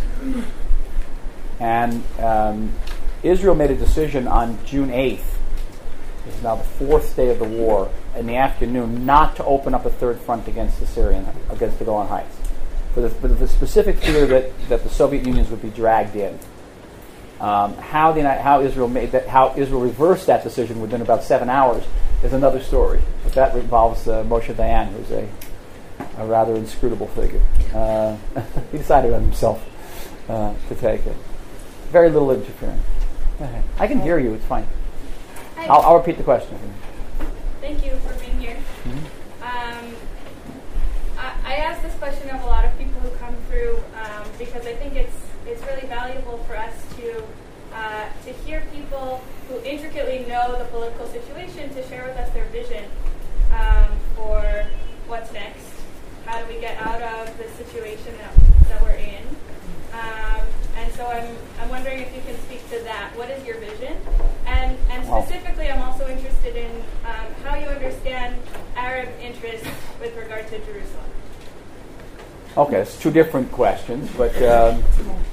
And um, Israel made a decision on June eighth. This is now the fourth day of the war, in the afternoon, not to open up a third front against the Syrian, against the Golan Heights, for the, for the specific fear that, that the Soviet Unions would be dragged in. Um, how the how Israel made that, how Israel reversed that decision within about seven hours is another story. But that involves uh, Moshe Dayan, who's a, a rather inscrutable figure. Uh, he decided on himself uh, to take it. Very little interference. Go ahead. I can hear you. It's fine. I'll, I'll repeat the question. Thank you for being here. Mm-hmm. Um, I, I ask this question of a lot of people who come through um, because I think it's it's really valuable for us to uh, to hear people who intricately know the political situation to share with us their vision um, for what's next. How do we get out of the situation that, that we're in? Um, and so I'm I'm wondering if you can speak to that. What is your vision? And and specifically, I'm also interested in um, how you understand Arab interests with regard to Jerusalem. Okay, it's two different questions, but um,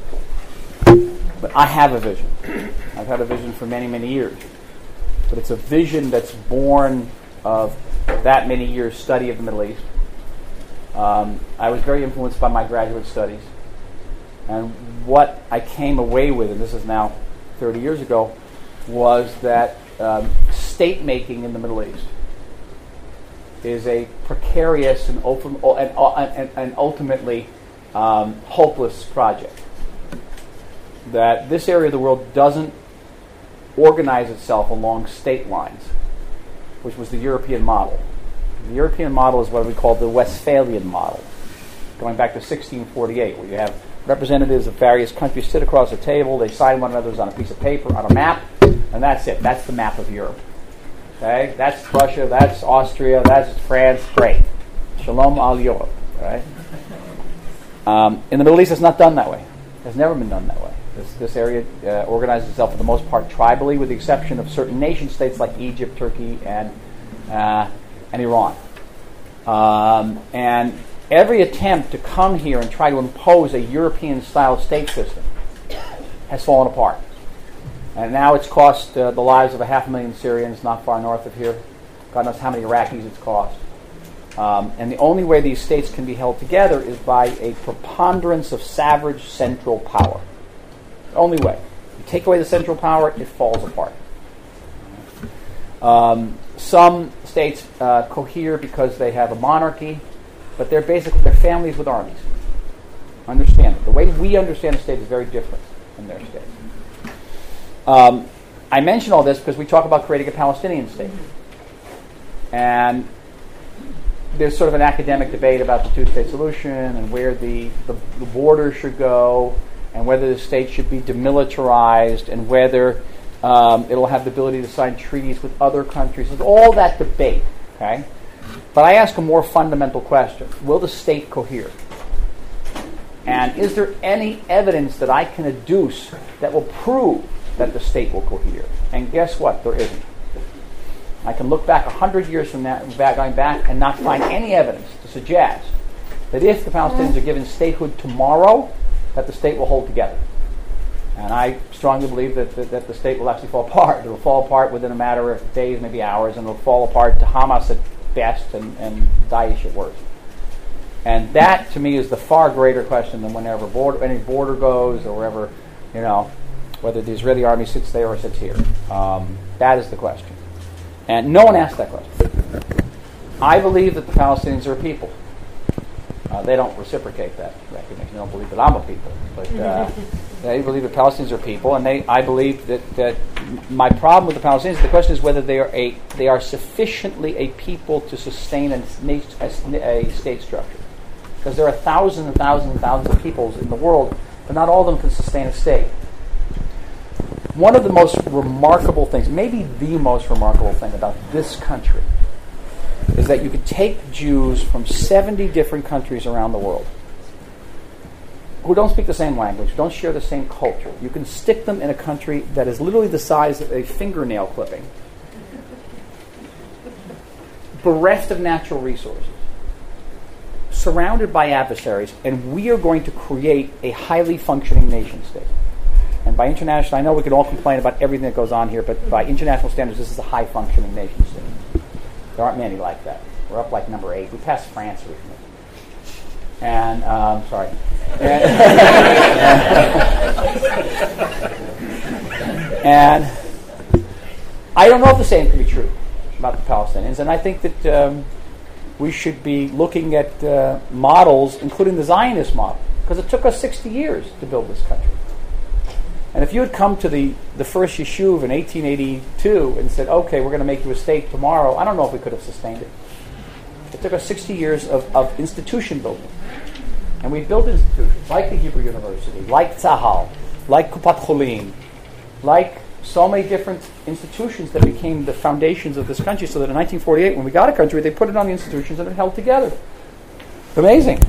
but I have a vision. I've had a vision for many, many years, but it's a vision that's born of that many years' study of the Middle East. Um, I was very influenced by my graduate studies, and what I came away with, and this is now thirty years ago, was that um, state making in the Middle East is a precarious and, ultim- and, and, and ultimately um, hopeless project. That this area of the world doesn't organize itself along state lines, which was the European model. The European model is what we call the Westphalian model, going back to sixteen forty-eight, where you have representatives of various countries sit across a table, they sign one another's on a piece of paper, on a map, and that's it. That's the map of Europe. Okay, that's Russia, that's Austria, that's France. Great, Shalom al Europe. Right? Um, in the Middle East, it's not done that way. It's never been done that way. This, this area uh, organizes itself for the most part tribally, with the exception of certain nation states like Egypt, Turkey, and uh, and Iran. Um, and every attempt to come here and try to impose a European-style state system has fallen apart. And now it's cost uh, the lives of a half a million Syrians not far north of here. God knows how many Iraqis it's cost. Um, and the only way these states can be held together is by a preponderance of savage central power. The only way. You take away the central power, it falls apart. Um, some states uh, cohere because they have a monarchy, but they're basically they're families with armies. Understand it. The way we understand a state is very different from their state. Um, I mention all this because we talk about creating a Palestinian state. And there's sort of an academic debate about the two-state solution and where the, the, the border should go and whether the state should be demilitarized and whether um, it'll have the ability to sign treaties with other countries. There's all that debate, okay? But I ask a more fundamental question. Will the state cohere? And is there any evidence that I can adduce that will prove that the state will cohere? And guess what? There isn't. I can look back a hundred years from that, back, going back, and not find any evidence to suggest that if the Palestinians are given statehood tomorrow, that the state will hold together. And I strongly believe that, that, that the state will actually fall apart. It will fall apart within a matter of days, maybe hours, and it will fall apart to Hamas at best and, and Daesh at worst. And that, to me, is the far greater question than whenever border, any border goes or wherever, you know, whether the Israeli army sits there or sits here. Um, that is the question. And no one asked that question. I believe that the Palestinians are a people. Uh, they don't reciprocate that recognition. They don't believe that I'm a people. But uh, they believe that Palestinians are people, and they. I believe that, that my problem with the Palestinians, the question is whether they are a they are sufficiently a people to sustain a, a, a state structure. Because there are thousands and thousands and thousands of peoples in the world, but not all of them can sustain a state. One of the most remarkable things, maybe the most remarkable thing about this country, is that you could take Jews from seventy different countries around the world who don't speak the same language, don't share the same culture. You can stick them in a country that is literally the size of a fingernail clipping, bereft of natural resources, surrounded by adversaries, and we are going to create a highly functioning nation state. And by international, I know we can all complain about everything that goes on here, but by international standards, this is a high-functioning nation state. There aren't many like that. We're up like number eight. We passed France recently. And, um, sorry. And, and I don't know if the same can be true about the Palestinians. And I think that um, we should be looking at uh, models, including the Zionist model, because it took us sixty years to build this country. And if you had come to the, the first Yishuv in eighteen eighty-two and said, okay, we're going to make you a state tomorrow, I don't know if we could have sustained it. It took us sixty years of, of institution building. And we built institutions like the Hebrew University, like Tzahal, like Kupat Cholim, like so many different institutions that became the foundations of this country, so that in nineteen forty-eight, when we got a country, they put it on the institutions and it held together. Amazing.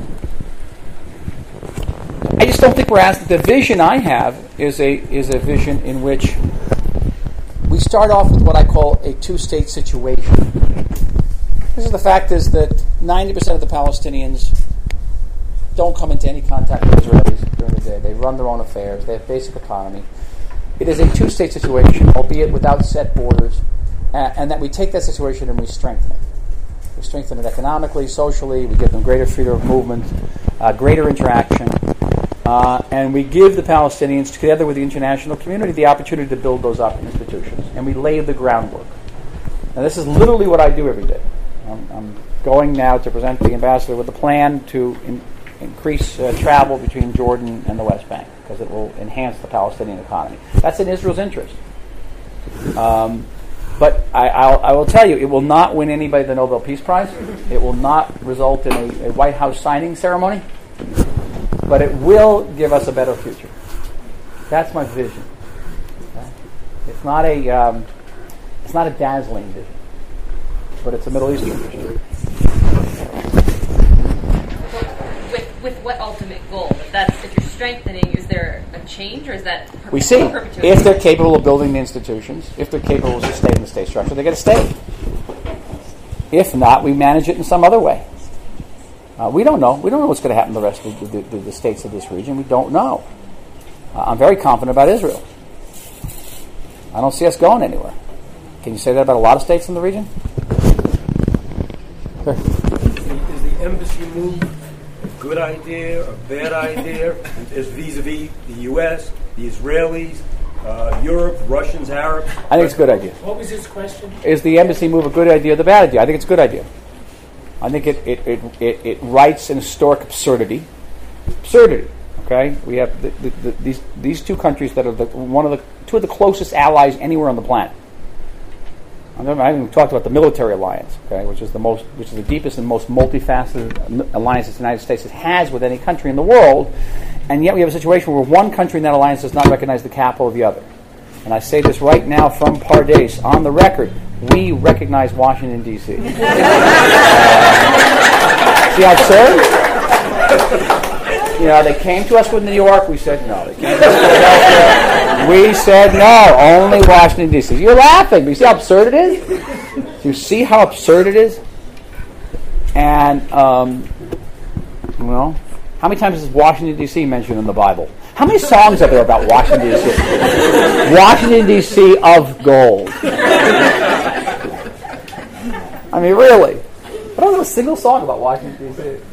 I just don't think we're asked. The vision I have is a is a vision in which we start off with what I call a two-state situation. This is the fact is that ninety percent of the Palestinians don't come into any contact with Israelis during the day. They run their own affairs. They have basic autonomy. It is a two-state situation, albeit without set borders, uh, and that we take that situation and we strengthen it. We strengthen it economically, socially. We give them greater freedom of movement, uh, greater interaction. Uh, and we give the Palestinians, together with the international community, the opportunity to build those up institutions. And we lay the groundwork. And this is literally what I do every day. I'm, I'm going now to present the ambassador with a plan to in, increase uh, travel between Jordan and the West Bank, because it will enhance the Palestinian economy. That's in Israel's interest. Um, but I, I'll, I will tell you, it will not win anybody the Nobel Peace Prize. It will not result in a, a White House signing ceremony. But it will give us a better future. That's my vision. Okay? It's not a um, it's not a dazzling vision, but it's a Middle Eastern vision. With with what ultimate goal? If that's if you're strengthening, is there a change, or is that per- we see perpetuity? If they're capable of building the institutions, if they're capable of sustaining the state structure, they get a state. If not, we manage it in some other way. Uh, we don't know. We don't know what's going to happen to the rest of the, the, the states of this region. We don't know. Uh, I'm very confident about Israel. I don't see us going anywhere. Can you say that about a lot of states in the region? Sure. Is the, is the embassy move a good idea, a bad idea, as vis-a-vis the U S, the Israelis, uh, Europe, Russians, Arabs? I think it's a good idea. What was his question? Is the embassy move a good idea or the bad idea? I think it's a good idea. I think it it, it, it, it writes an historic absurdity. Absurdity. Okay, we have the, the, the, these these two countries that are the, one of the two of the closest allies anywhere on the planet. I haven't even talked about the military alliance, okay, which is the most, which is the deepest and most multifaceted alliance that the United States has with any country in the world, and yet we have a situation where one country in that alliance does not recognize the capital of the other. And I say this right now from Pardes on the record. We recognize Washington, D C. uh, see how absurd? You know, they came to us with New York. We said no. They came to us with Philadelphia. We said no. Only Washington, D C. You're laughing, but you see how absurd it is? Do you see how absurd it is? And, um, well, how many times is Washington, D C mentioned in the Bible? How many songs are there about Washington, D C? Washington, D C of gold. I mean, really. I don't know a single song about Washington, D C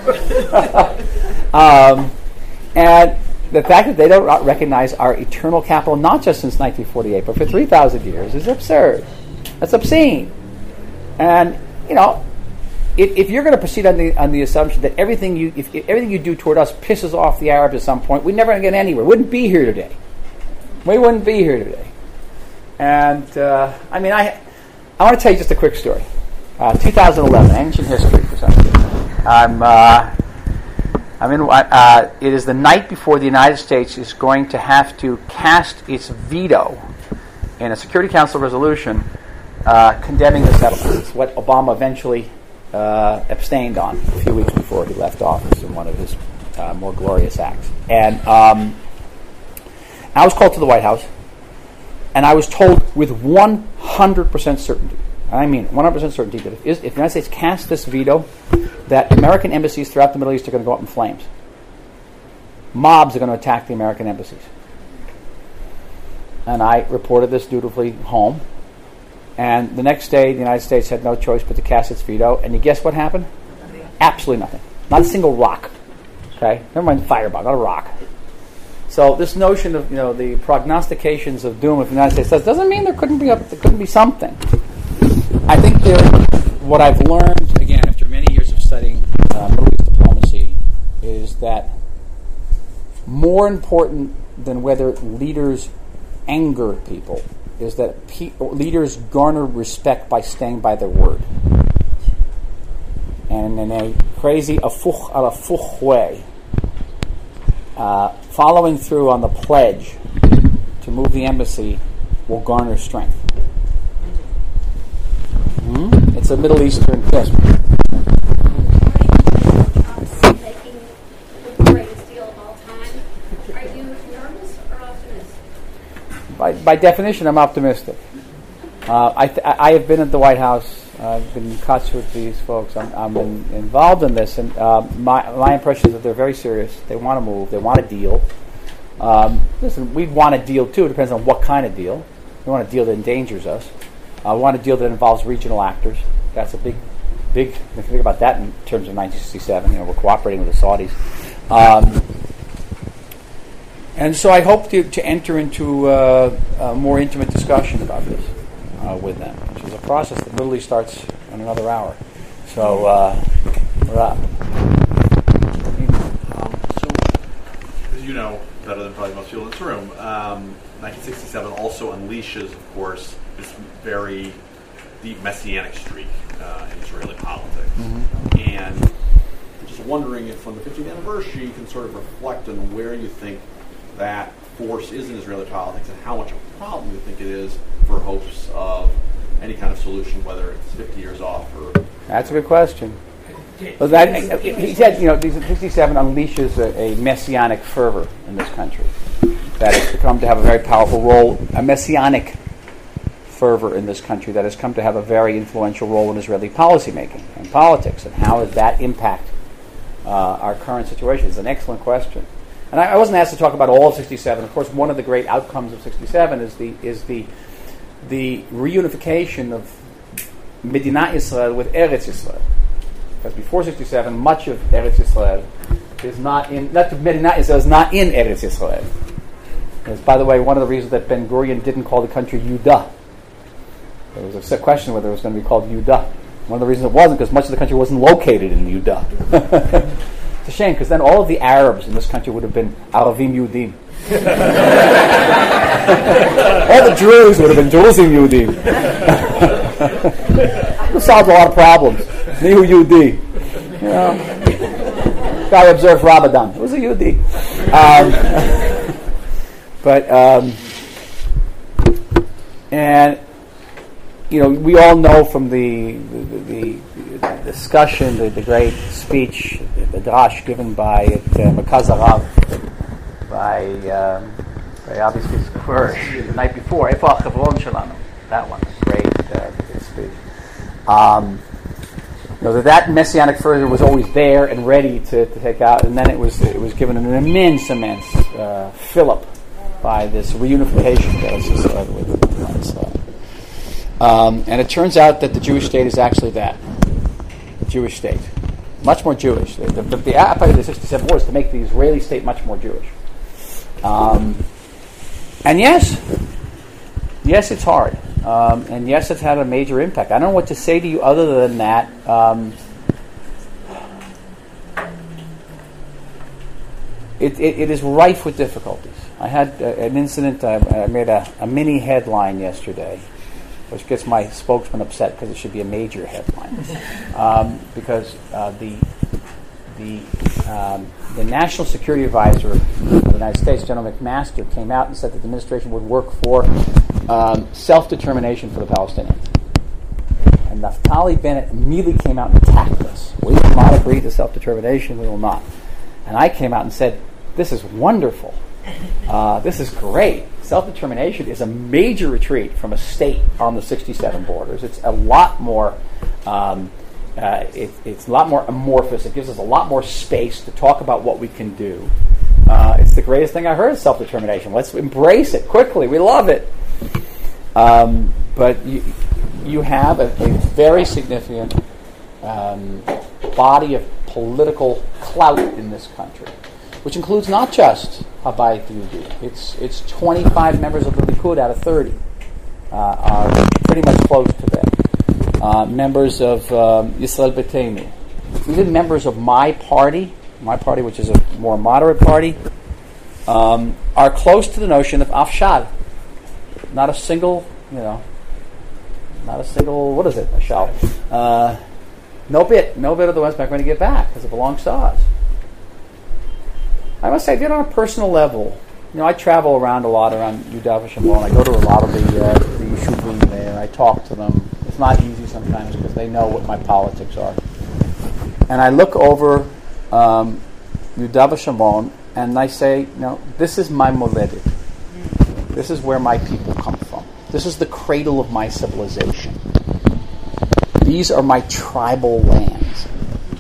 um, and the fact that they don't recognize our eternal capital, not just since nineteen forty-eight, but for three thousand years, is absurd. That's obscene. And, you know, if, if you're going to proceed on the on the assumption that everything you if, if everything you do toward us pisses off the Arabs at some point, we'd never get anywhere. We wouldn't be here today. We wouldn't be here today. And, uh, I mean, I I want to tell you just a quick story. Uh, two thousand eleven, ancient history for some reason. I'm, uh, I'm in, uh, it is the night before the United States is going to have to cast its veto in a Security Council resolution uh, condemning the settlement. It's what Obama eventually uh, abstained on a few weeks before he left office in one of his uh, more glorious acts. And um, I was called to the White House, and I was told with one hundred percent certainty, I mean one hundred percent certainty, that if, if the United States casts this veto, that American embassies throughout the Middle East are going to go up in flames. Mobs are going to attack the American embassies. And I reported this dutifully home. And the next day, the United States had no choice but to cast its veto. And you guess what happened? Absolutely nothing. Not a single rock. Okay? Never mind fireball, not a rock. So this notion of, you know, the prognostications of doom if the United States does doesn't mean there couldn't be a, there couldn't be something. I think there, what I've learned, again, after many years of studying uh, Middle East diplomacy, is that more important than whether leaders anger people is that pe- leaders garner respect by staying by their word. And in a crazy afuch ala fuch way, uh, following through on the pledge to move the embassy will garner strength. Mm-hmm. It's a Middle Eastern yes. Making the greatest deal of all time. Are you nervous or optimistic? By, by definition, I'm optimistic. Uh, I, th- I have been at the White House. Uh, I've been in touch with these folks. I'm, I'm in, involved in this, and uh, my my impression is that they're very serious. They want to move. They want a deal. Um, listen, we want a deal too. It depends on what kind of deal. We want a deal that endangers us. I uh, want a deal that involves regional actors. That's a big, big. If you think about that in terms of nineteen sixty-seven, you know, we're cooperating with the Saudis, um, and so I hope to, to enter into uh, a more intimate discussion about this uh, with them, which is a process that literally starts in another hour. So uh, we're up. Um, so, as you know better than probably most people in this room, um, nineteen sixty-seven also unleashes, of course, this very deep messianic streak uh, in Israeli politics. Mm-hmm. And I'm just wondering if on the fiftieth anniversary you can sort of reflect on where you think that force is in Israeli politics and how much of a problem you think it is for hopes of any kind of solution, whether it's fifty years off or... That's a good question. Well, that, he said, you know, sixty-seven unleashes a, a messianic fervor in this country that has become to have a very powerful role, a messianic fervor in this country that has come to have a very influential role in Israeli policymaking and politics, and how does that impact uh, our current situation? It's an excellent question. And I, I wasn't asked to talk about all of sixty-seven. Of course, one of the great outcomes of sixty-seven is the is the the reunification of Medina Israel with Eretz Israel. Because before sixty-seven, much of Eretz Israel is not in, not Medina Israel is not in Eretz Israel. Because, by the way, one of the reasons that Ben Gurion didn't call the country Yudah. There was a question whether it was going to be called Yudah. One of the reasons it wasn't because much of the country wasn't located in Yudah. It's a shame, because then all of the Arabs in this country would have been Aravim Yudim. All the Jews would have been Jerusalem Yudim. It solves a lot of problems. Nihu Yudi. You know, guy observed Ramadan. It was a Yudi. Um, but, um, and, you know, we all know from the the, the, the discussion, the, the great speech, the drash given by uh, Merkaz Harav, by um, by Abi Spitz the night before, Efa Chavron Shalanu, that one, great uh, speech. Um, you know, that, that messianic figure was always there and ready to, to take out, and then it was it was given an immense, immense uh, fill-up by this reunification that was started with. So. Um, and it turns out that the Jewish state is actually that, the Jewish state. Much more Jewish. The, the, the appetite of the sixty-seven wars to make the Israeli state much more Jewish. Um, and yes, yes, it's hard. Um, and yes, it's had a major impact. I don't know what to say to you other than that. Um, it, it, it is rife with difficulties. I had uh, an incident, I, I made a, a mini headline yesterday, which gets my spokesman upset because it should be a major headline. um, because uh, the the um, the National Security Advisor of the United States, General McMaster, came out and said that the administration would work for um, self-determination for the Palestinians. And Naftali Bennett immediately came out and attacked us. We will not agree to self-determination. We will not. And I came out and said, this is wonderful. Uh, this is great. Self-determination is a major retreat from a state on the sixty-seven borders. It's a lot more, um, uh, it, it's a lot more amorphous. It gives us a lot more space to talk about what we can do. Uh, it's the greatest thing I heard, self-determination. Let's embrace it quickly. We love it. Um, but you, you have a, a very significant um, body of political clout in this country, which includes not just Habayit Yehudi. It's it's twenty-five members of the Likud out of thirty uh, are pretty much close to them. Uh, members of um, Yisrael Beitenu, even members of my party, my party, which is a more moderate party, um, are close to the notion of Afshal. Not a single, you know, not a single. What is it? Afshal. Uh, no bit, no bit of the West Bank going to get back because it belongs to us. I must say, if you're on a personal level, you know, I travel around a lot around Yudav Shimon. I go to a lot of the uh, the yeshuvim there. I talk to them. It's not easy sometimes because they know what my politics are. And I look over um, Yudav Shimon and I say, you know, this is my moledet. This is where my people come from. This is the cradle of my civilization. These are my tribal lands.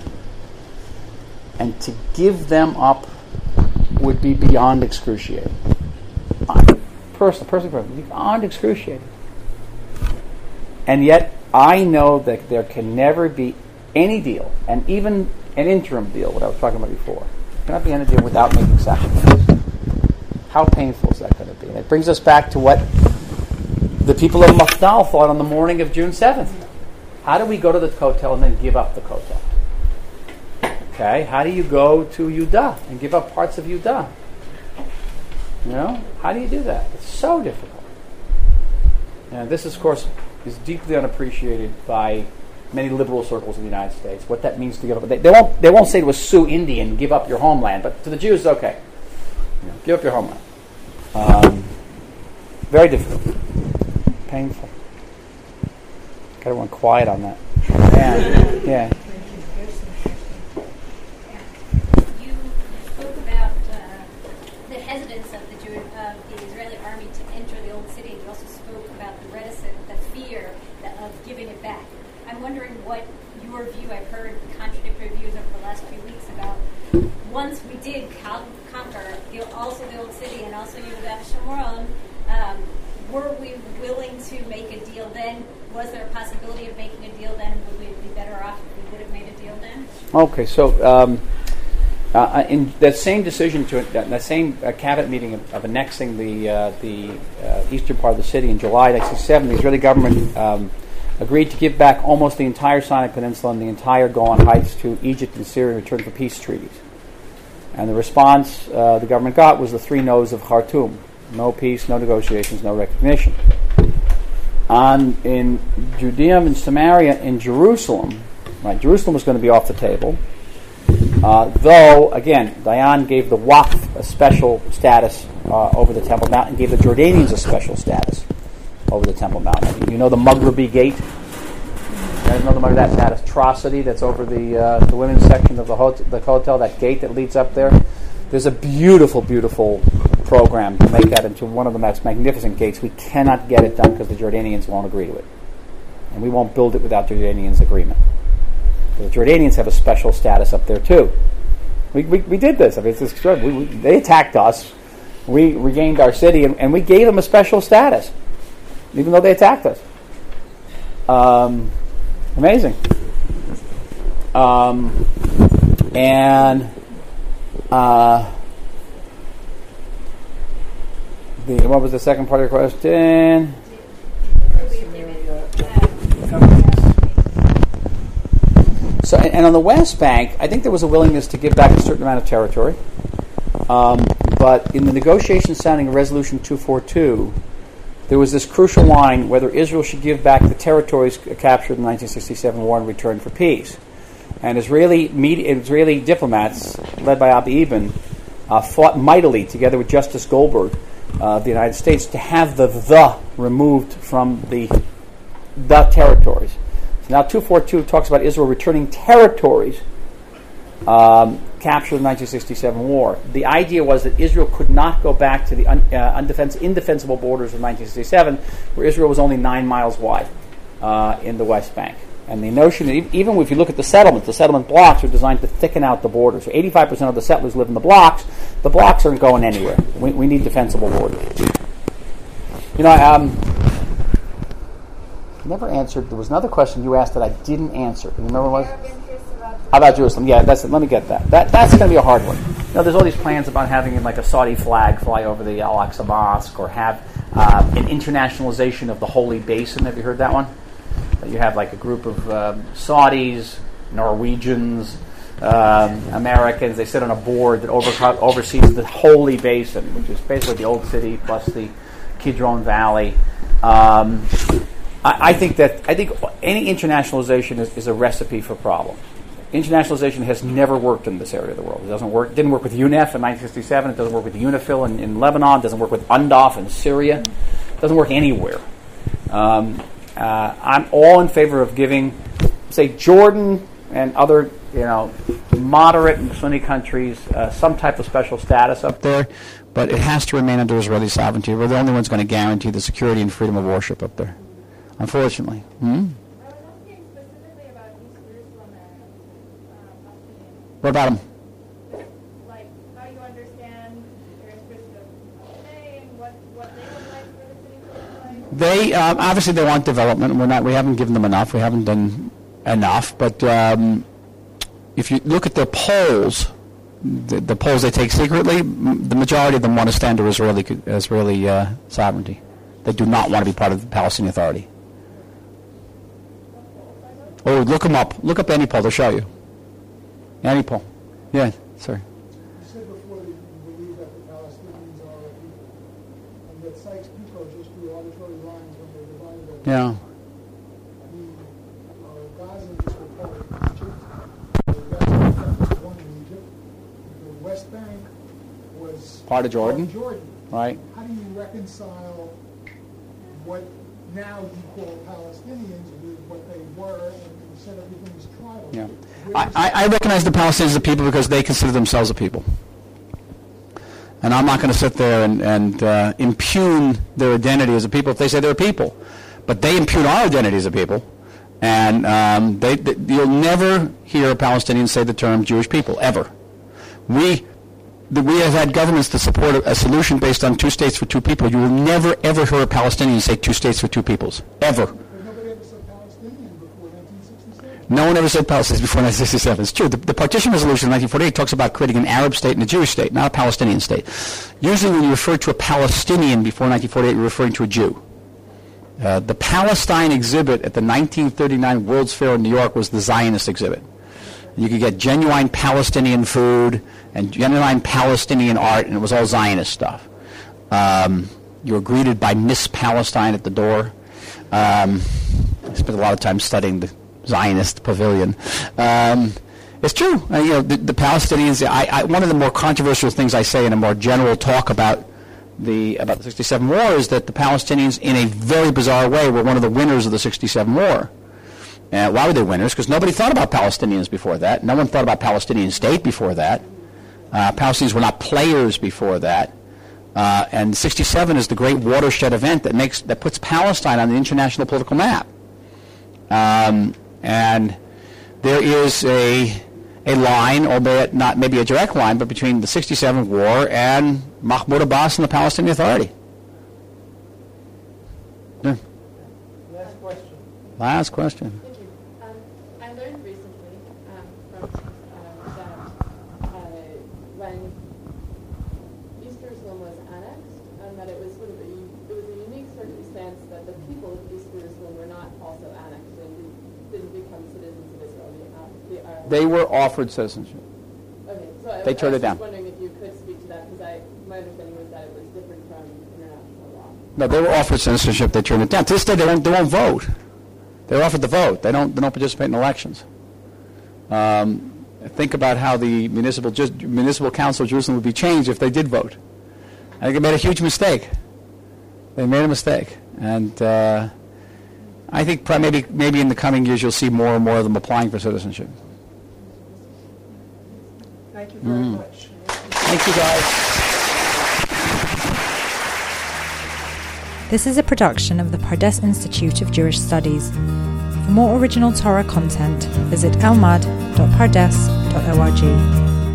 And to give them up would be beyond excruciating. Personally, personally, beyond excruciating. And yet, I know that there can never be any deal, and even an interim deal, what I was talking about before, cannot be any deal without making sacrifices. How painful is that going to be? And it brings us back to what the people of Mafdal thought on the morning of June seventh. How do we go to the Kotel and then give up the Kotel? Okay, how do you go to Yudah and give up parts of Yudah? You know, how do you do that? It's so difficult. And this, of course, is deeply unappreciated by many liberal circles in the United States. What that means to give up. They, they won't. They won't say to a Sioux Indian, "Give up your homeland," but to the Jews, okay, you know, give up your homeland. Um, very difficult, painful. Got everyone quiet on that. Yeah, yeah. Hesitance of the Jew, of the Israeli army to enter the old city. You also spoke about the reticence, the fear that, of giving it back. I'm wondering what your view. I've heard contradictory views over the last few weeks about once we did con- conquer the, also the old city and also Yehuda Shomron, um, were we willing to make a deal then? Was there a possibility of making a deal then? Would we be better off if we would have made a deal then? Okay, so. Um, Uh, in that same decision, to that, that same uh, cabinet meeting of, of annexing the uh, the uh, eastern part of the city in July nineteen sixty-seven, the Israeli government um, agreed to give back almost the entire Sinai Peninsula and the entire Golan Heights to Egypt and Syria in return for peace treaties. And the response uh, the government got was the three no's of Khartoum: no peace, no negotiations, no recognition. On in Judea and Samaria in Jerusalem, right? Jerusalem was going to be off the table. Uh, though, again, Dayan gave the Waqf a special status uh, over the Temple Mount and gave the Jordanians a special status over the Temple Mount. I mean, you know the Maghribi Gate? You guys know the, that, that atrocity that's over the uh, the women's section of the, hot- the hotel, that gate that leads up there? There's a beautiful, beautiful program to make that into one of the most magnificent gates. We cannot get it done because the Jordanians won't agree to it. and we won't build it without the Jordanians' agreement. The Jordanians have a special status up there too. We we, we did this. I mean, it's extraordinary. We, we, they attacked us. We regained our city, and, and we gave them a special status, even though they attacked us. Um, amazing. Um, and uh, the what was the second part of your question? So, and, and on the West Bank, I think there was a willingness to give back a certain amount of territory. Um, but in the negotiations surrounding Resolution two forty-two, there was this crucial line whether Israel should give back the territories captured in the nineteen sixty-seven war in return for peace. And Israeli, media, Israeli diplomats, led by Abba Eban, uh, fought mightily together with Justice Goldberg uh, of the United States to have the the removed from the the territories. So now two forty-two talks about Israel returning territories um, captured in the nineteen sixty-seven war. The idea was that Israel could not go back to the un, uh, undefens- indefensible borders of nineteen sixty-seven, where Israel was only nine miles wide uh, in the West Bank. And the notion that even if you look at the settlements, the settlement blocks are designed to thicken out the borders. So eighty-five percent of the settlers live in the blocks. The blocks aren't going anywhere. We, we need defensible borders. You know, um, I never answered. There was another question you asked that I didn't answer. Can you remember what it was? How about Jerusalem? Yeah, that's it. Let me get that. That that's going to be a hard one. You know, there's all these plans about having like a Saudi flag fly over the Al-Aqsa Mosque, or have uh, an internationalization of the Holy Basin. Have you heard that one? You have like a group of um, Saudis, Norwegians, um, Americans. They sit on a board that over, oversees the Holy Basin, which is basically the old city plus the Kidron Valley. Um, I, I think that I think any internationalization is, is a recipe for problems. Internationalization has never worked in this area of the world. It doesn't work. It didn't work with U N E F in nineteen sixty-seven. It doesn't work with UNIFIL in, in Lebanon. It doesn't work with UNDOF in Syria. It doesn't work anywhere. Um, Uh, I'm all in favor of giving, say, Jordan and other, you know, moderate and Sunni countries uh, some type of special status up there, but it has to remain under Israeli sovereignty. We're the only ones going to guarantee the security and freedom of worship up there, unfortunately. Hmm? What about them? Like, how you understand their interest of today and what, what they would like for the city to look like? They uh, obviously they want development. We're not. We haven't given them enough. We haven't done enough. But um, if you look at their polls, the, the polls they take secretly, m- the majority of them want to stand to Israeli Israeli uh, sovereignty. They do not want to be part of the Palestinian Authority. Oh, look them up. Look up any poll. They'll show you. Any poll. Yeah, sorry. Yeah. The West Bank was part of Jordan. Jordan. Right. How do you reconcile what now you call Palestinians with what they were, and you said everything was tribal? Yeah. I, I, I recognize the Palestinians as a people because they consider themselves a people. And I'm not going to sit there and, and uh, impugn their identity as a people if they say they're a people. But they impugn our identity as a people, and um, they, they, you'll never hear a Palestinian say the term Jewish people, ever. We the, we have had governments to support a, a solution based on two states for two people. You will never, ever hear a Palestinian say two states for two peoples, ever. But nobody ever said Palestinian before nineteen sixty-seven. No one ever said Palestinians before nineteen sixty-seven. It's true. The, the partition resolution of nineteen forty-eight talks about creating an Arab state and a Jewish state, not a Palestinian state. Usually when you refer to a Palestinian before nineteen forty-eight, you're referring to a Jew. Uh, the Palestine exhibit at the nineteen thirty-nine World's Fair in New York was the Zionist exhibit. You could get genuine Palestinian food and genuine Palestinian art, and it was all Zionist stuff. Um, you were greeted by Miss Palestine at the door. Um, I spent a lot of time studying the Zionist pavilion. Um, it's true. Uh, you know, the, the Palestinians. I, I, one of the more controversial things I say in a more general talk about the about the sixty-seven war is that the Palestinians, in a very bizarre way, were one of the winners of the sixty-seven war. Uh, why were they winners? Because nobody thought about Palestinians before that. No one thought about Palestinian state before that. Uh, Palestinians were not players before that. Uh, and sixty-seven is the great watershed event that makes that puts Palestine on the international political map. Um, and there is a a line, albeit not maybe a direct line, but between the sixty-seven war and Mahmoud Abbas and the Palestinian Authority. Yeah. Last question. Last question. Thank you. Um, I learned recently um, from uh, that uh, when East Jerusalem was annexed, um, that it was sort of a it was a unique circumstance that the people of East Jerusalem were not also annexed and didn't become citizens of Israel. The, uh, the, uh, They were offered citizenship. Okay, so I, They turned I was it down. just wondering if you could speak to that because I my understanding was that it was different from international law. No, they were offered citizenship. They turned it down. To this day, they won't, they won't vote. They're offered the vote. They don't. They don't participate in elections. Um, think about how the municipal just, municipal council of Jerusalem would be changed if they did vote. I think they made a huge mistake. They made a mistake, and uh, I think probably maybe maybe in the coming years you'll see more and more of them applying for citizenship. Thank you very Mm. much. Thank you, guys. This is a production of the Pardes Institute of Jewish Studies. For more original Torah content, visit elmad dot pardes dot org.